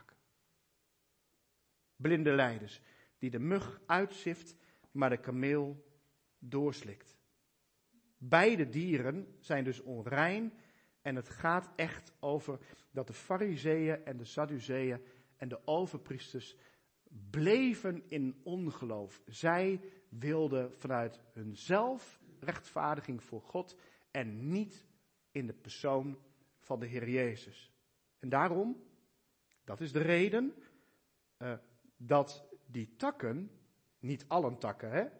Blinde leiders, die de mug uitzift, maar de kameel doorslikt. Beide dieren zijn dus onrein en het gaat echt over dat de Farizeeën en de Sadduceeën en de overpriesters bleven in ongeloof. Zij wilden vanuit hunzelf rechtvaardiging voor God en niet in de persoon van de Heer Jezus. En daarom, dat is de reden, dat die takken, niet allen takken,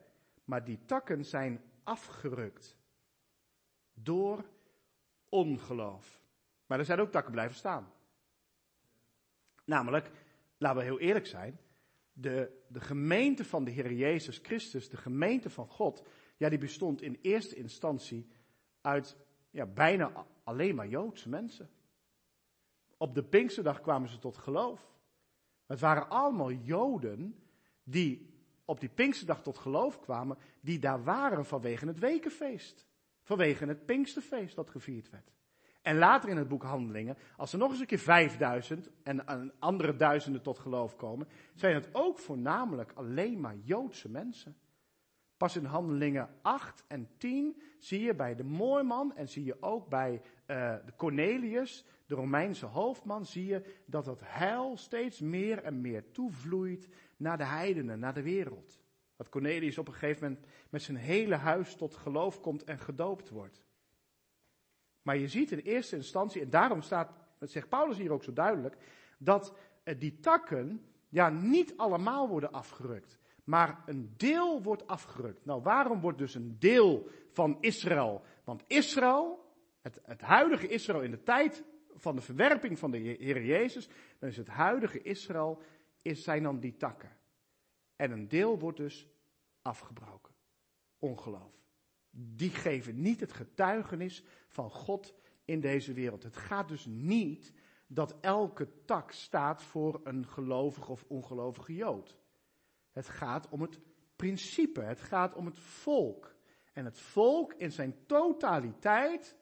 maar die takken zijn afgerukt door ongeloof. Maar er zijn ook takken blijven staan. Namelijk, laten we heel eerlijk zijn, de gemeente van de Heer Jezus Christus, de gemeente van God, ja, die bestond in eerste instantie uit bijna alleen maar Joodse mensen. Op de Pinksterdag kwamen ze tot geloof. Het waren allemaal Joden die op die Pinksterdag tot geloof kwamen, die daar waren vanwege het wekenfeest. Vanwege het Pinksterfeest dat gevierd werd. En later in het boek Handelingen, als er nog eens een keer 5000 en andere duizenden tot geloof komen, zijn het ook voornamelijk alleen maar Joodse mensen. Pas in Handelingen 8 en 10 zie je bij de Moorman en zie je ook bij de Cornelius, de Romeinse hoofdman, zie je dat het heil steeds meer en meer toevloeit naar de heidenen, naar de wereld. Dat Cornelius op een gegeven moment met zijn hele huis tot geloof komt en gedoopt wordt. Maar je ziet in eerste instantie, en daarom zegt Paulus hier ook zo duidelijk, dat die takken niet allemaal worden afgerukt. Maar een deel wordt afgerukt. Nou, waarom wordt dus een deel van Israël? Want Israël, het huidige Israël in de tijd van de verwerping van de Heer Jezus, dan is het huidige Israël, zijn dan die takken. En een deel wordt dus afgebroken. Ongeloof. Die geven niet het getuigenis van God in deze wereld. Het gaat dus niet dat elke tak staat voor een gelovige of ongelovige Jood. Het gaat om het principe, het gaat om het volk. En het volk in zijn totaliteit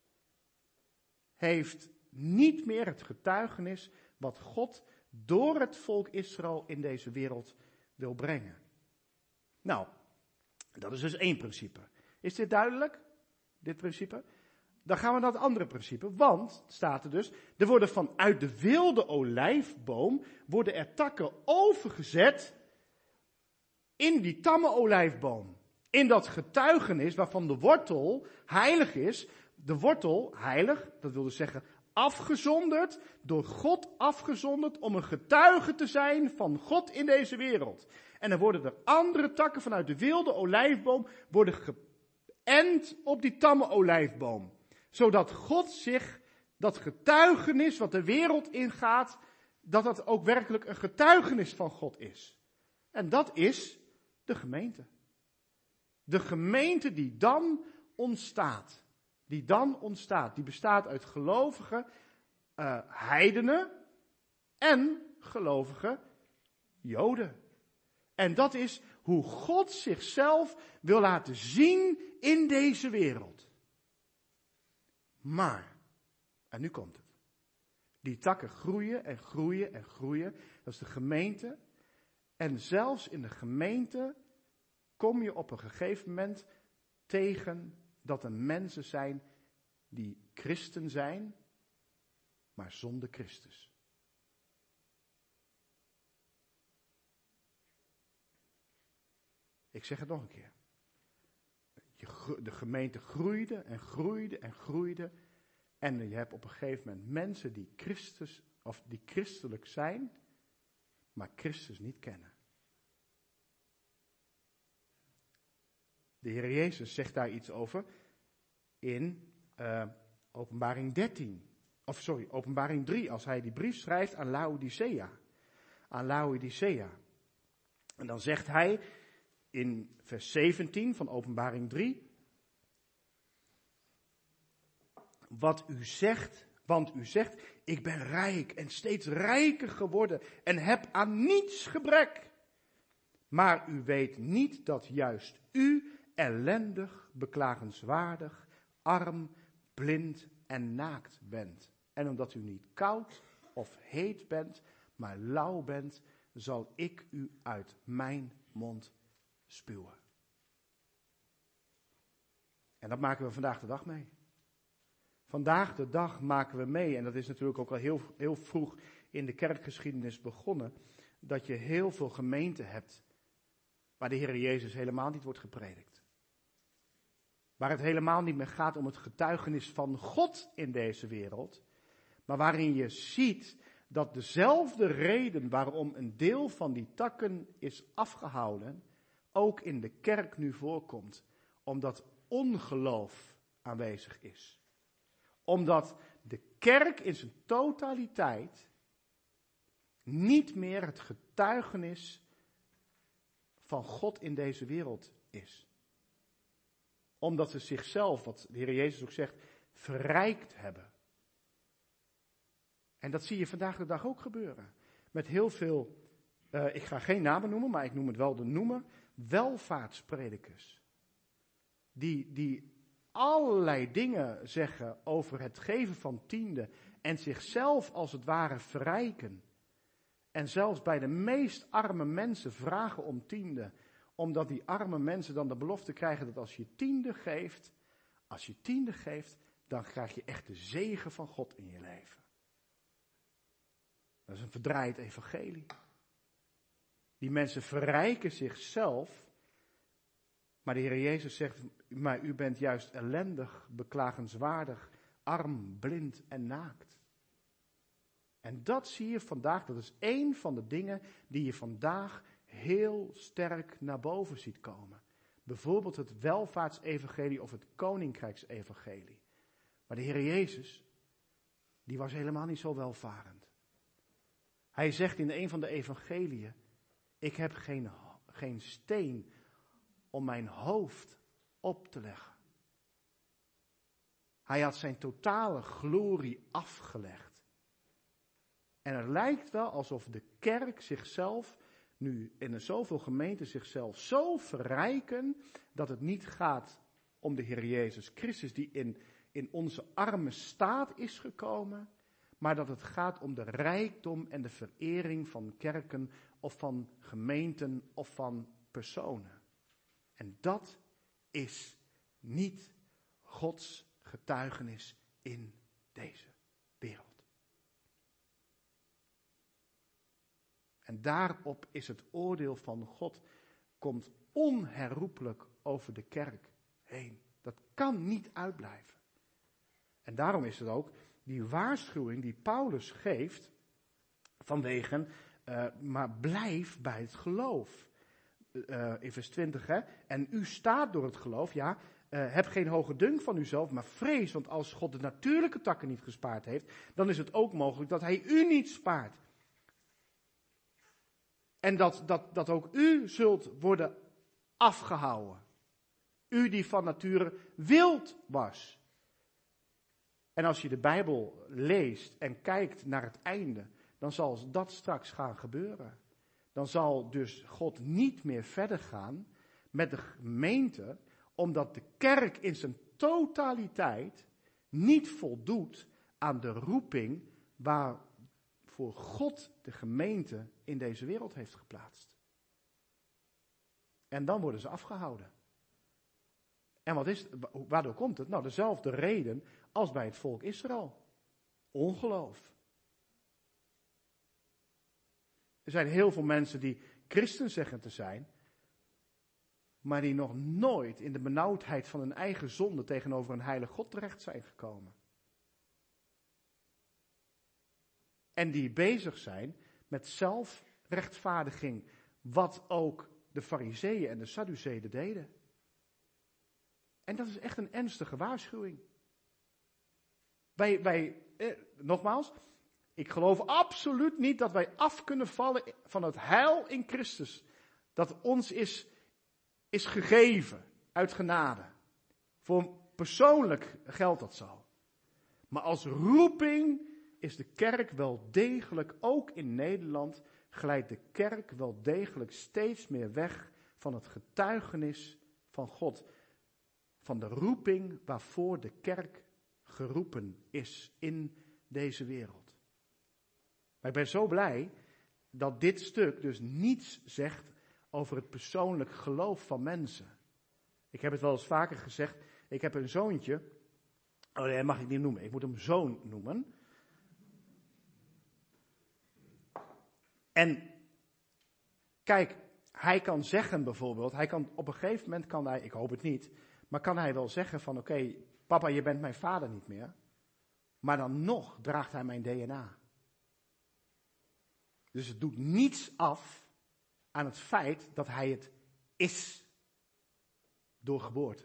heeft niet meer het getuigenis wat God door het volk Israël in deze wereld wil brengen. Nou, dat is dus één principe. Is dit duidelijk, dit principe? Dan gaan we naar het andere principe, want, staat er dus, er worden vanuit de wilde olijfboom, worden er takken overgezet in die tamme olijfboom. In dat getuigenis waarvan de wortel heilig is. De wortel, heilig, dat wil dus zeggen afgezonderd, door God afgezonderd om een getuige te zijn van God in deze wereld. En dan worden er andere takken vanuit de wilde olijfboom, worden geënt op die tamme olijfboom. Zodat God zich, dat getuigenis wat de wereld ingaat, dat dat ook werkelijk een getuigenis van God is. En dat is de gemeente. De gemeente die dan ontstaat. Die bestaat uit gelovige heidenen en gelovige Joden. En dat is hoe God zichzelf wil laten zien in deze wereld. Maar, en nu komt het. Die takken groeien en groeien en groeien. Dat is de gemeente. En zelfs in de gemeente kom je op een gegeven moment tegen dat er mensen zijn die christen zijn, maar zonder Christus. Ik zeg het nog een keer. De gemeente groeide en groeide en groeide. En je hebt op een gegeven moment mensen die Christus, of die christelijk zijn, maar Christus niet kennen. De Heer Jezus zegt daar iets over in Openbaring 3, als hij die brief schrijft aan Laodicea. En dan zegt hij in vers 17 van Openbaring 3, want u zegt, ik ben rijk en steeds rijker geworden en heb aan niets gebrek. Maar u weet niet dat juist u ellendig, beklagenswaardig, arm, blind en naakt bent. En omdat u niet koud of heet bent, maar lauw bent, zal ik u uit mijn mond spuwen. En dat maken we vandaag de dag mee. Vandaag de dag maken we mee, en dat is natuurlijk ook al heel vroeg in de kerkgeschiedenis begonnen, dat je heel veel gemeenten hebt waar de Heer Jezus helemaal niet wordt gepredikt. Waar het helemaal niet meer gaat om het getuigenis van God in deze wereld, maar waarin je ziet dat dezelfde reden waarom een deel van die takken is afgehouden, ook in de kerk nu voorkomt, omdat ongeloof aanwezig is. Omdat de kerk in zijn totaliteit niet meer het getuigenis van God in deze wereld is. Omdat ze zichzelf, wat de Heer Jezus ook zegt, verrijkt hebben. En dat zie je vandaag de dag ook gebeuren. Met heel veel, ik ga geen namen noemen, maar ik noem het wel de noemer, welvaartspredikers. Die allerlei dingen zeggen over het geven van tiende en zichzelf als het ware verrijken. En zelfs bij de meest arme mensen vragen om tiende, omdat die arme mensen dan de belofte krijgen dat als je tiende geeft, dan krijg je echt de zegen van God in je leven. Dat is een verdraaid evangelie. Die mensen verrijken zichzelf, maar de Heer Jezus zegt, maar u bent juist ellendig, beklagenswaardig, arm, blind en naakt. En dat zie je vandaag, dat is één van de dingen die je vandaag heel sterk naar boven ziet komen. Bijvoorbeeld het welvaartsevangelie of het koninkrijksevangelie. Maar de Heer Jezus, die was helemaal niet zo welvarend. Hij zegt in een van de evangeliën, ik heb geen steen om mijn hoofd op te leggen. Hij had zijn totale glorie afgelegd. En het lijkt wel alsof de kerk zichzelf, nu in zoveel gemeenten zichzelf zo verrijken, dat het niet gaat om de Heer Jezus Christus die in onze arme staat is gekomen, maar dat het gaat om de rijkdom en de verering van kerken of van gemeenten of van personen. En dat is niet Gods getuigenis in deze wereld. En daarop is het oordeel van God, komt onherroepelijk over de kerk heen. Dat kan niet uitblijven. En daarom is het ook die waarschuwing die Paulus geeft, vanwege, maar blijf bij het geloof. In vers 20, hè. En u staat door het geloof, ja, heb geen hoge dunk van uzelf, maar vrees, want als God de natuurlijke takken niet gespaard heeft, dan is het ook mogelijk dat hij u niet spaart. En dat ook u zult worden afgehouden. U die van nature wild was. En als je de Bijbel leest en kijkt naar het einde, dan zal dat straks gaan gebeuren. Dan zal dus God niet meer verder gaan met de gemeente, omdat de kerk in zijn totaliteit niet voldoet aan de roeping waarvoor God de gemeente in deze wereld heeft geplaatst. En dan worden ze afgehouden. En waardoor komt het? Nou, dezelfde reden als bij het volk Israël. Ongeloof. Er zijn heel veel mensen die christen zeggen te zijn, maar die nog nooit in de benauwdheid van hun eigen zonde tegenover een heilig God terecht zijn gekomen. En die bezig zijn met zelfrechtvaardiging, wat ook de Farizeeën en de Sadduceeën deden. En dat is echt een ernstige waarschuwing. Nogmaals, ik geloof absoluut niet dat wij af kunnen vallen van het heil in Christus. Dat ons is gegeven uit genade. Voor persoonlijk geldt dat zo. Maar als roeping is de kerk wel degelijk, ook in Nederland, glijdt de kerk wel degelijk steeds meer weg van het getuigenis van God. Van de roeping waarvoor de kerk geroepen is in deze wereld. Maar ik ben zo blij dat dit stuk dus niets zegt over het persoonlijk geloof van mensen. Ik heb het wel eens vaker gezegd, ik heb een zoontje, oh nee, mag ik niet noemen, ik moet hem zoon noemen. En kijk, hij kan zeggen bijvoorbeeld, op een gegeven moment kan hij, ik hoop het niet, maar kan hij wel zeggen van oké, papa, je bent mijn vader niet meer. Maar dan nog draagt hij mijn DNA. Dus het doet niets af aan het feit dat hij het is door geboorte.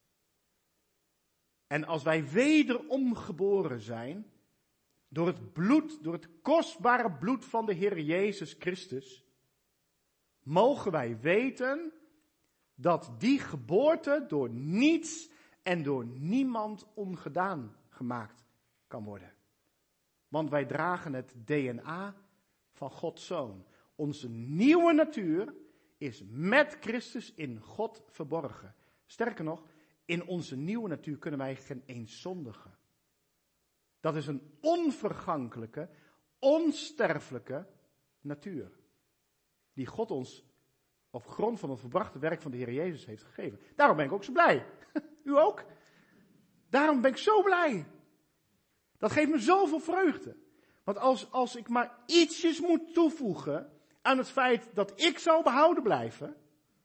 En als wij wederom geboren zijn, door het bloed, door het kostbare bloed van de Heer Jezus Christus, mogen wij weten dat die geboorte door niets en door niemand ongedaan gemaakt kan worden. Want wij dragen het DNA van Gods Zoon. Onze nieuwe natuur is met Christus in God verborgen. Sterker nog, in onze nieuwe natuur kunnen wij geen eens zondigen. Dat is een onvergankelijke, onsterfelijke natuur. Die God ons op grond van het volbrachte werk van de Heer Jezus heeft gegeven. Daarom ben ik ook zo blij. U ook? Daarom ben ik zo blij. Dat geeft me zoveel vreugde. Want als ik maar ietsjes moet toevoegen aan het feit dat ik zou behouden blijven,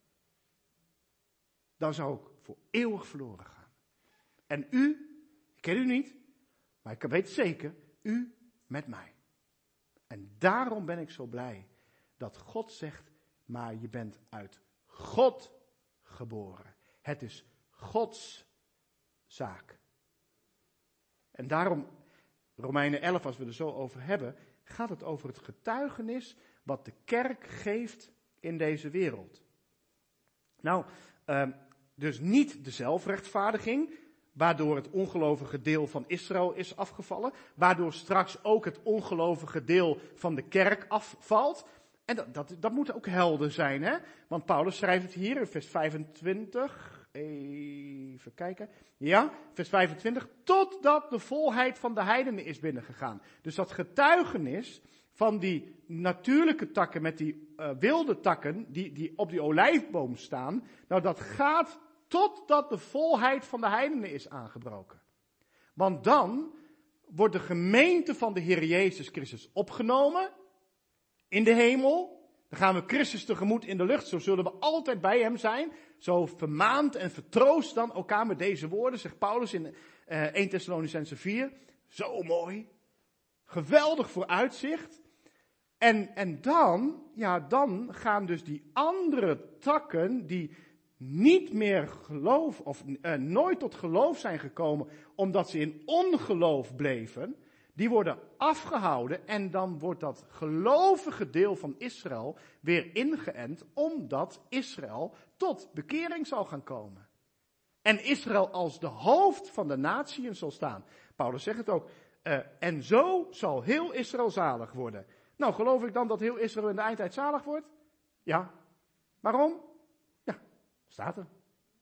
dan zou ik voor eeuwig verloren gaan. En u, ik ken u niet, maar ik weet zeker, u met mij. En daarom ben ik zo blij dat God zegt, maar je bent uit God geboren. Het is Gods zaak. En daarom, Romeinen 11, als we er zo over hebben, gaat het over het getuigenis wat de kerk geeft in deze wereld. Nou, dus niet de zelfrechtvaardiging, waardoor het ongelovige deel van Israël is afgevallen, waardoor straks ook het ongelovige deel van de kerk afvalt. En dat moet ook helder zijn, hè? Want Paulus schrijft het hier in vers 25, even kijken, ja, vers 25, totdat de volheid van de heidenen is binnengegaan. Dus dat getuigenis van die natuurlijke takken met die wilde takken die op die olijfboom staan, nou dat gaat totdat de volheid van de heidenen is aangebroken. Want dan wordt de gemeente van de Heer Jezus Christus opgenomen in de hemel. Dan gaan we Christus tegemoet in de lucht, zo zullen we altijd bij hem zijn. Zo vermaand en vertroost dan elkaar met deze woorden, zegt Paulus in 1 Thessalonicenzen 4. Zo mooi. Geweldig vooruitzicht. En dan gaan dus die andere takken die niet meer geloof of nooit tot geloof zijn gekomen omdat ze in ongeloof bleven, die worden afgehouden en dan wordt dat gelovige deel van Israël weer ingeënt omdat Israël tot bekering zal gaan komen. En Israël als de hoofd van de natieën zal staan. Paulus zegt het ook. En zo zal heel Israël zalig worden. Nou, geloof ik dan dat heel Israël in de eindtijd zalig wordt? Ja. Waarom? Ja, staat er.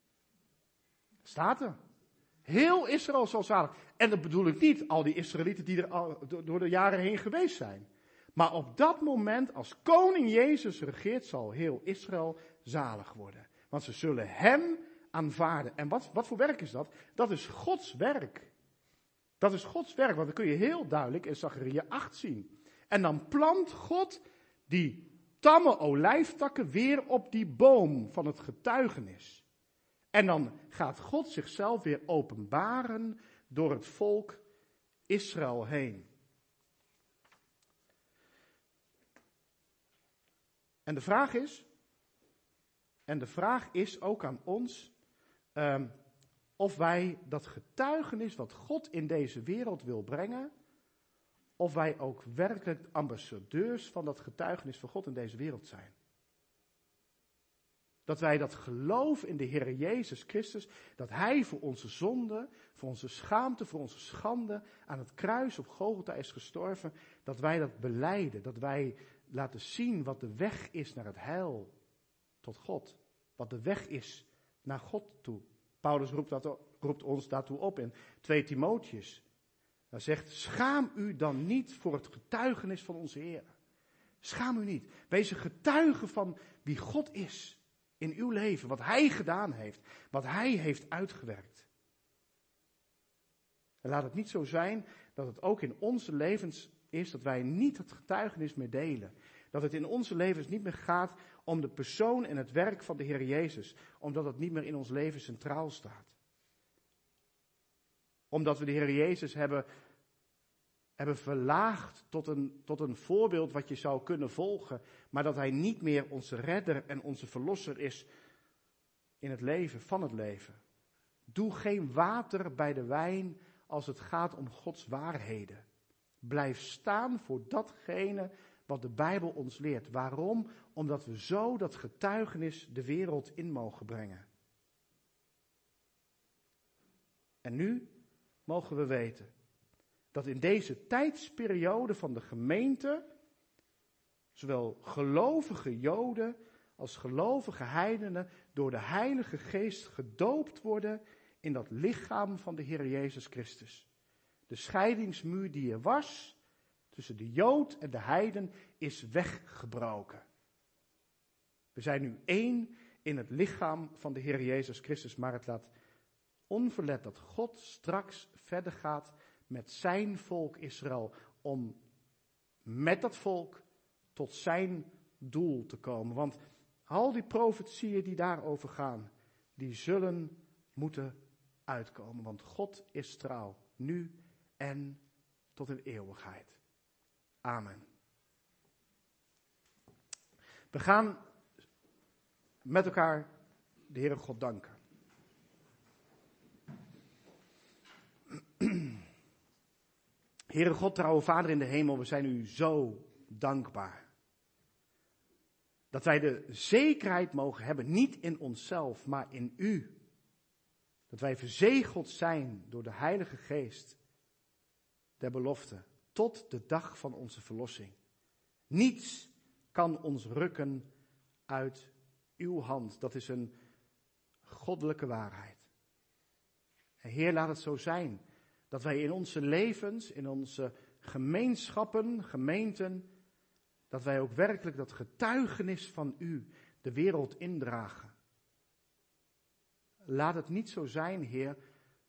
Staat er. Heel Israël zal zalig. En dat bedoel ik niet al die Israëlieten die er al door de jaren heen geweest zijn. Maar op dat moment, als koning Jezus regeert, zal heel Israël zalig worden. Want ze zullen hem aanvaarden. En wat voor werk is dat? Dat is Gods werk. Dat is Gods werk, want dat kun je heel duidelijk in Zacharia 8 zien. En dan plant God die tamme olijftakken weer op die boom van het getuigenis. En dan gaat God zichzelf weer openbaren door het volk Israël heen. En de vraag is ook aan ons, of wij dat getuigenis wat God in deze wereld wil brengen, of wij ook werkelijk ambassadeurs van dat getuigenis van God in deze wereld zijn. Dat wij dat geloof in de Heer Jezus Christus, dat Hij voor onze zonde, voor onze schaamte, voor onze schande aan het kruis op Golgotha is gestorven, dat wij dat belijden, dat wij laten zien wat de weg is naar het heil tot God. Wat de weg is naar God toe. Paulus roept ons daartoe op in 2 Timotheus. Hij zegt, schaam u dan niet voor het getuigenis van onze Heer. Schaam u niet. Wees een getuige van wie God is in uw leven. Wat Hij gedaan heeft. Wat Hij heeft uitgewerkt. En laat het niet zo zijn dat het ook in onze levens is dat wij niet het getuigenis meer delen. Dat het in onze levens niet meer gaat om de persoon en het werk van de Heer Jezus. Omdat het niet meer in ons leven centraal staat. Omdat we de Heer Jezus hebben verlaagd tot een voorbeeld wat je zou kunnen volgen. Maar dat Hij niet meer onze redder en onze verlosser is in het leven, van het leven. Doe geen water bij de wijn als het gaat om Gods waarheden. Blijf staan voor datgene wat de Bijbel ons leert. Waarom? Omdat we zo dat getuigenis de wereld in mogen brengen. En nu mogen we weten dat in deze tijdsperiode van de gemeente zowel gelovige Joden als gelovige heidenen door de Heilige Geest gedoopt worden in dat lichaam van de Heer Jezus Christus. De scheidingsmuur die er was tussen de Jood en de heiden is weggebroken. We zijn nu één in het lichaam van de Heer Jezus Christus, maar het laat onverlet dat God straks verder gaat met zijn volk Israël om met dat volk tot zijn doel te komen. Want al die profetieën die daarover gaan, die zullen moeten uitkomen. Want God is trouw, nu en tot in eeuwigheid. Amen. We gaan met elkaar de Heere God danken. Heere God, trouwe Vader in de hemel, we zijn u zo dankbaar. Dat wij de zekerheid mogen hebben, niet in onszelf, maar in u. Dat wij verzegeld zijn door de Heilige Geest der belofte, tot de dag van onze verlossing. Niets kan ons rukken uit uw hand. Dat is een goddelijke waarheid. En Heer, laat het zo zijn dat wij in onze levens, in onze gemeenschappen, gemeenten, dat wij ook werkelijk dat getuigenis van u de wereld indragen. Laat het niet zo zijn, Heer,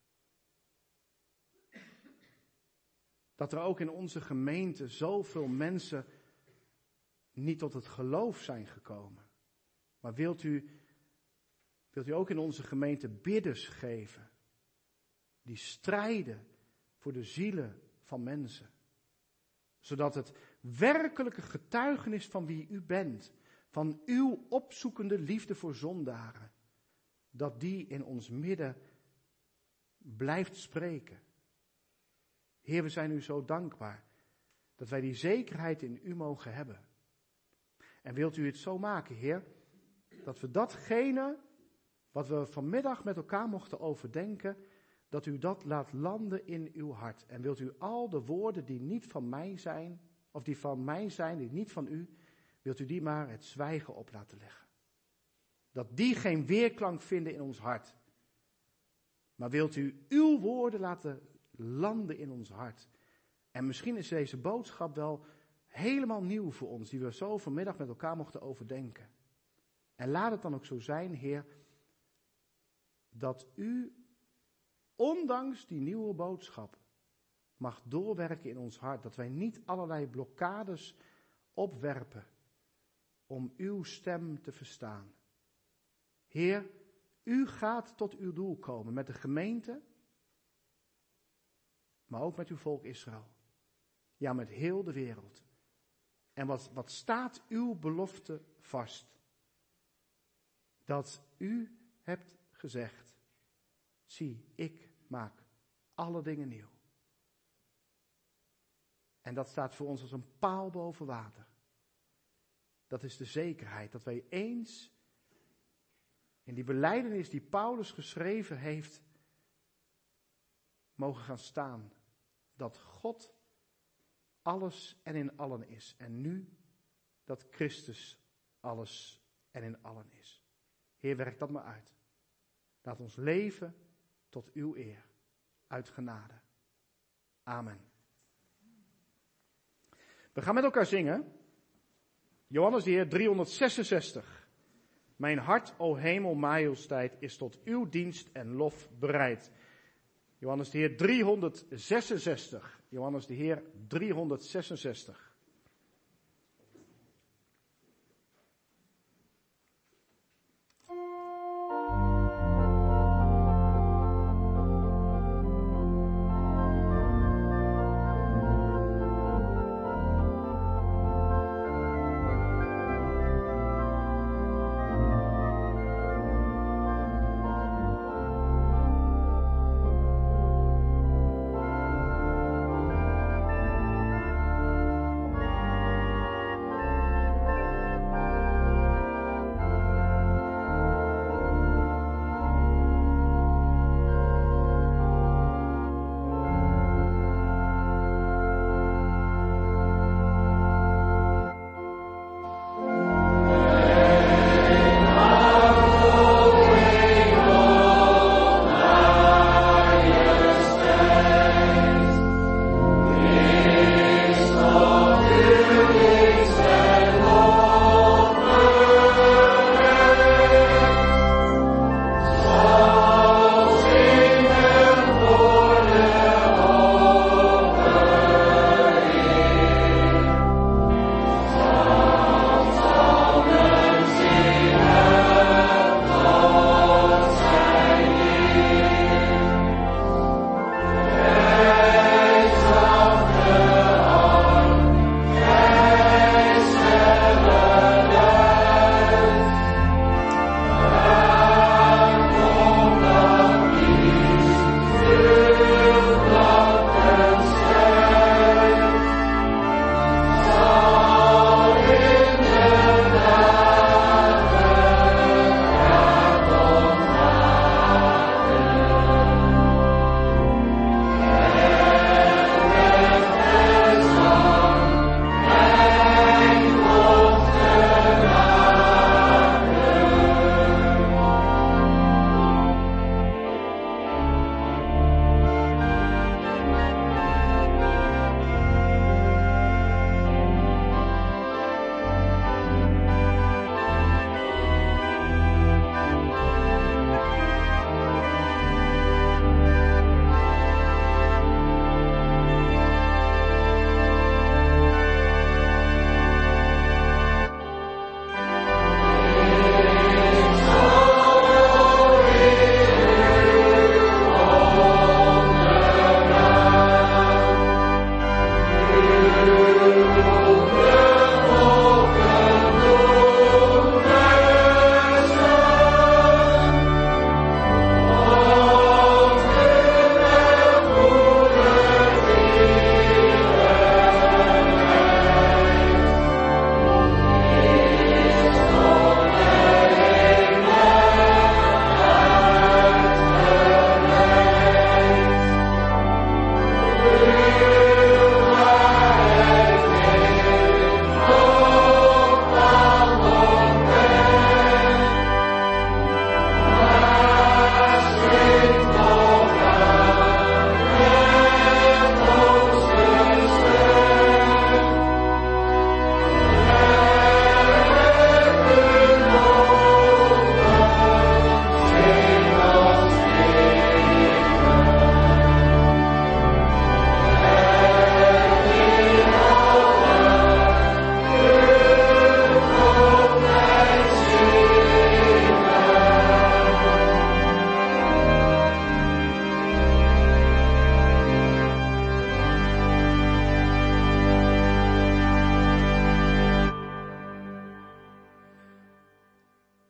dat er ook in onze gemeente zoveel mensen niet tot het geloof zijn gekomen. Maar wilt u ook in onze gemeente bidders geven, die strijden voor de zielen van mensen. Zodat het werkelijke getuigenis van wie u bent, van uw opzoekende liefde voor zondaren, dat die in ons midden blijft spreken. Heer, we zijn u zo dankbaar dat wij die zekerheid in u mogen hebben. En wilt u het zo maken, Heer, dat we datgene wat we vanmiddag met elkaar mochten overdenken, dat u dat laat landen in uw hart. En wilt u al de woorden die niet van mij zijn, of die van mij zijn, die niet van u, wilt u die maar het zwijgen op laten leggen. Dat die geen weerklank vinden in ons hart. Maar wilt u uw woorden laten landen in ons hart. En misschien is deze boodschap wel helemaal nieuw voor ons, die we zo vanmiddag met elkaar mochten overdenken. En laat het dan ook zo zijn, Heer, dat u, ondanks die nieuwe boodschap, mag doorwerken in ons hart. Dat wij niet allerlei blokkades opwerpen om uw stem te verstaan. Heer, u gaat tot uw doel komen met de gemeente, maar ook met uw volk Israël. Ja, met heel de wereld. En wat staat uw belofte vast? Dat u hebt gezegd, zie, ik maak alle dingen nieuw. En dat staat voor ons als een paal boven water. Dat is de zekerheid dat wij eens in die belijdenis die Paulus geschreven heeft, mogen gaan staan. Dat God alles en in allen is. En nu dat Christus alles en in allen is. Heer, werk dat maar uit. Laat ons leven tot uw eer. Uit genade. Amen. We gaan met elkaar zingen. Johannes de Heer 366. Mijn hart, o hemel, majesteit, is tot uw dienst en lof bereid. Johannes de Heer 366. Johannes de Heer 366.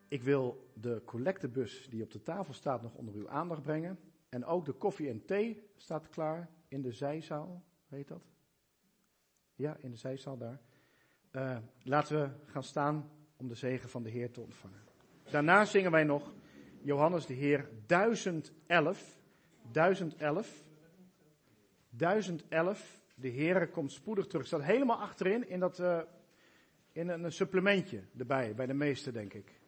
Ik wil de collectebus die op de tafel staat nog onder uw aandacht brengen. En ook de koffie en thee staat klaar in de zijzaal. Heet dat? Ja, in de zijzaal daar. Laten we gaan staan om de zegen van de Heer te ontvangen. Daarna zingen wij nog Johannes de Heer 1011. 1011. 1011. De Heer komt spoedig terug. Staat helemaal achterin in een supplementje erbij, bij de meeste denk ik.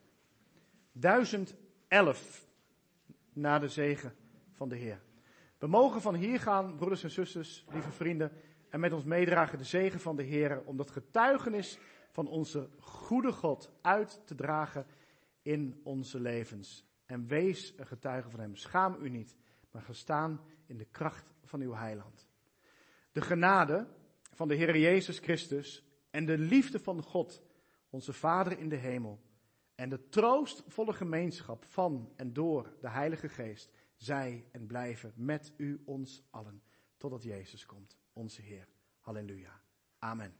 1011. Na de zegen van de Heer. We mogen van hier gaan, broeders en zusters, lieve vrienden, en met ons meedragen de zegen van de Heer, om dat getuigenis van onze goede God uit te dragen in onze levens. En wees een getuige van hem. Schaam u niet, maar ga staan in de kracht van uw heiland. De genade van de Heer Jezus Christus en de liefde van God, onze Vader in de hemel, en de troostvolle gemeenschap van en door de Heilige Geest, zij en blijven met u ons allen, totdat Jezus komt, onze Heer. Halleluja. Amen.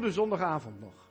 zondagavond nog.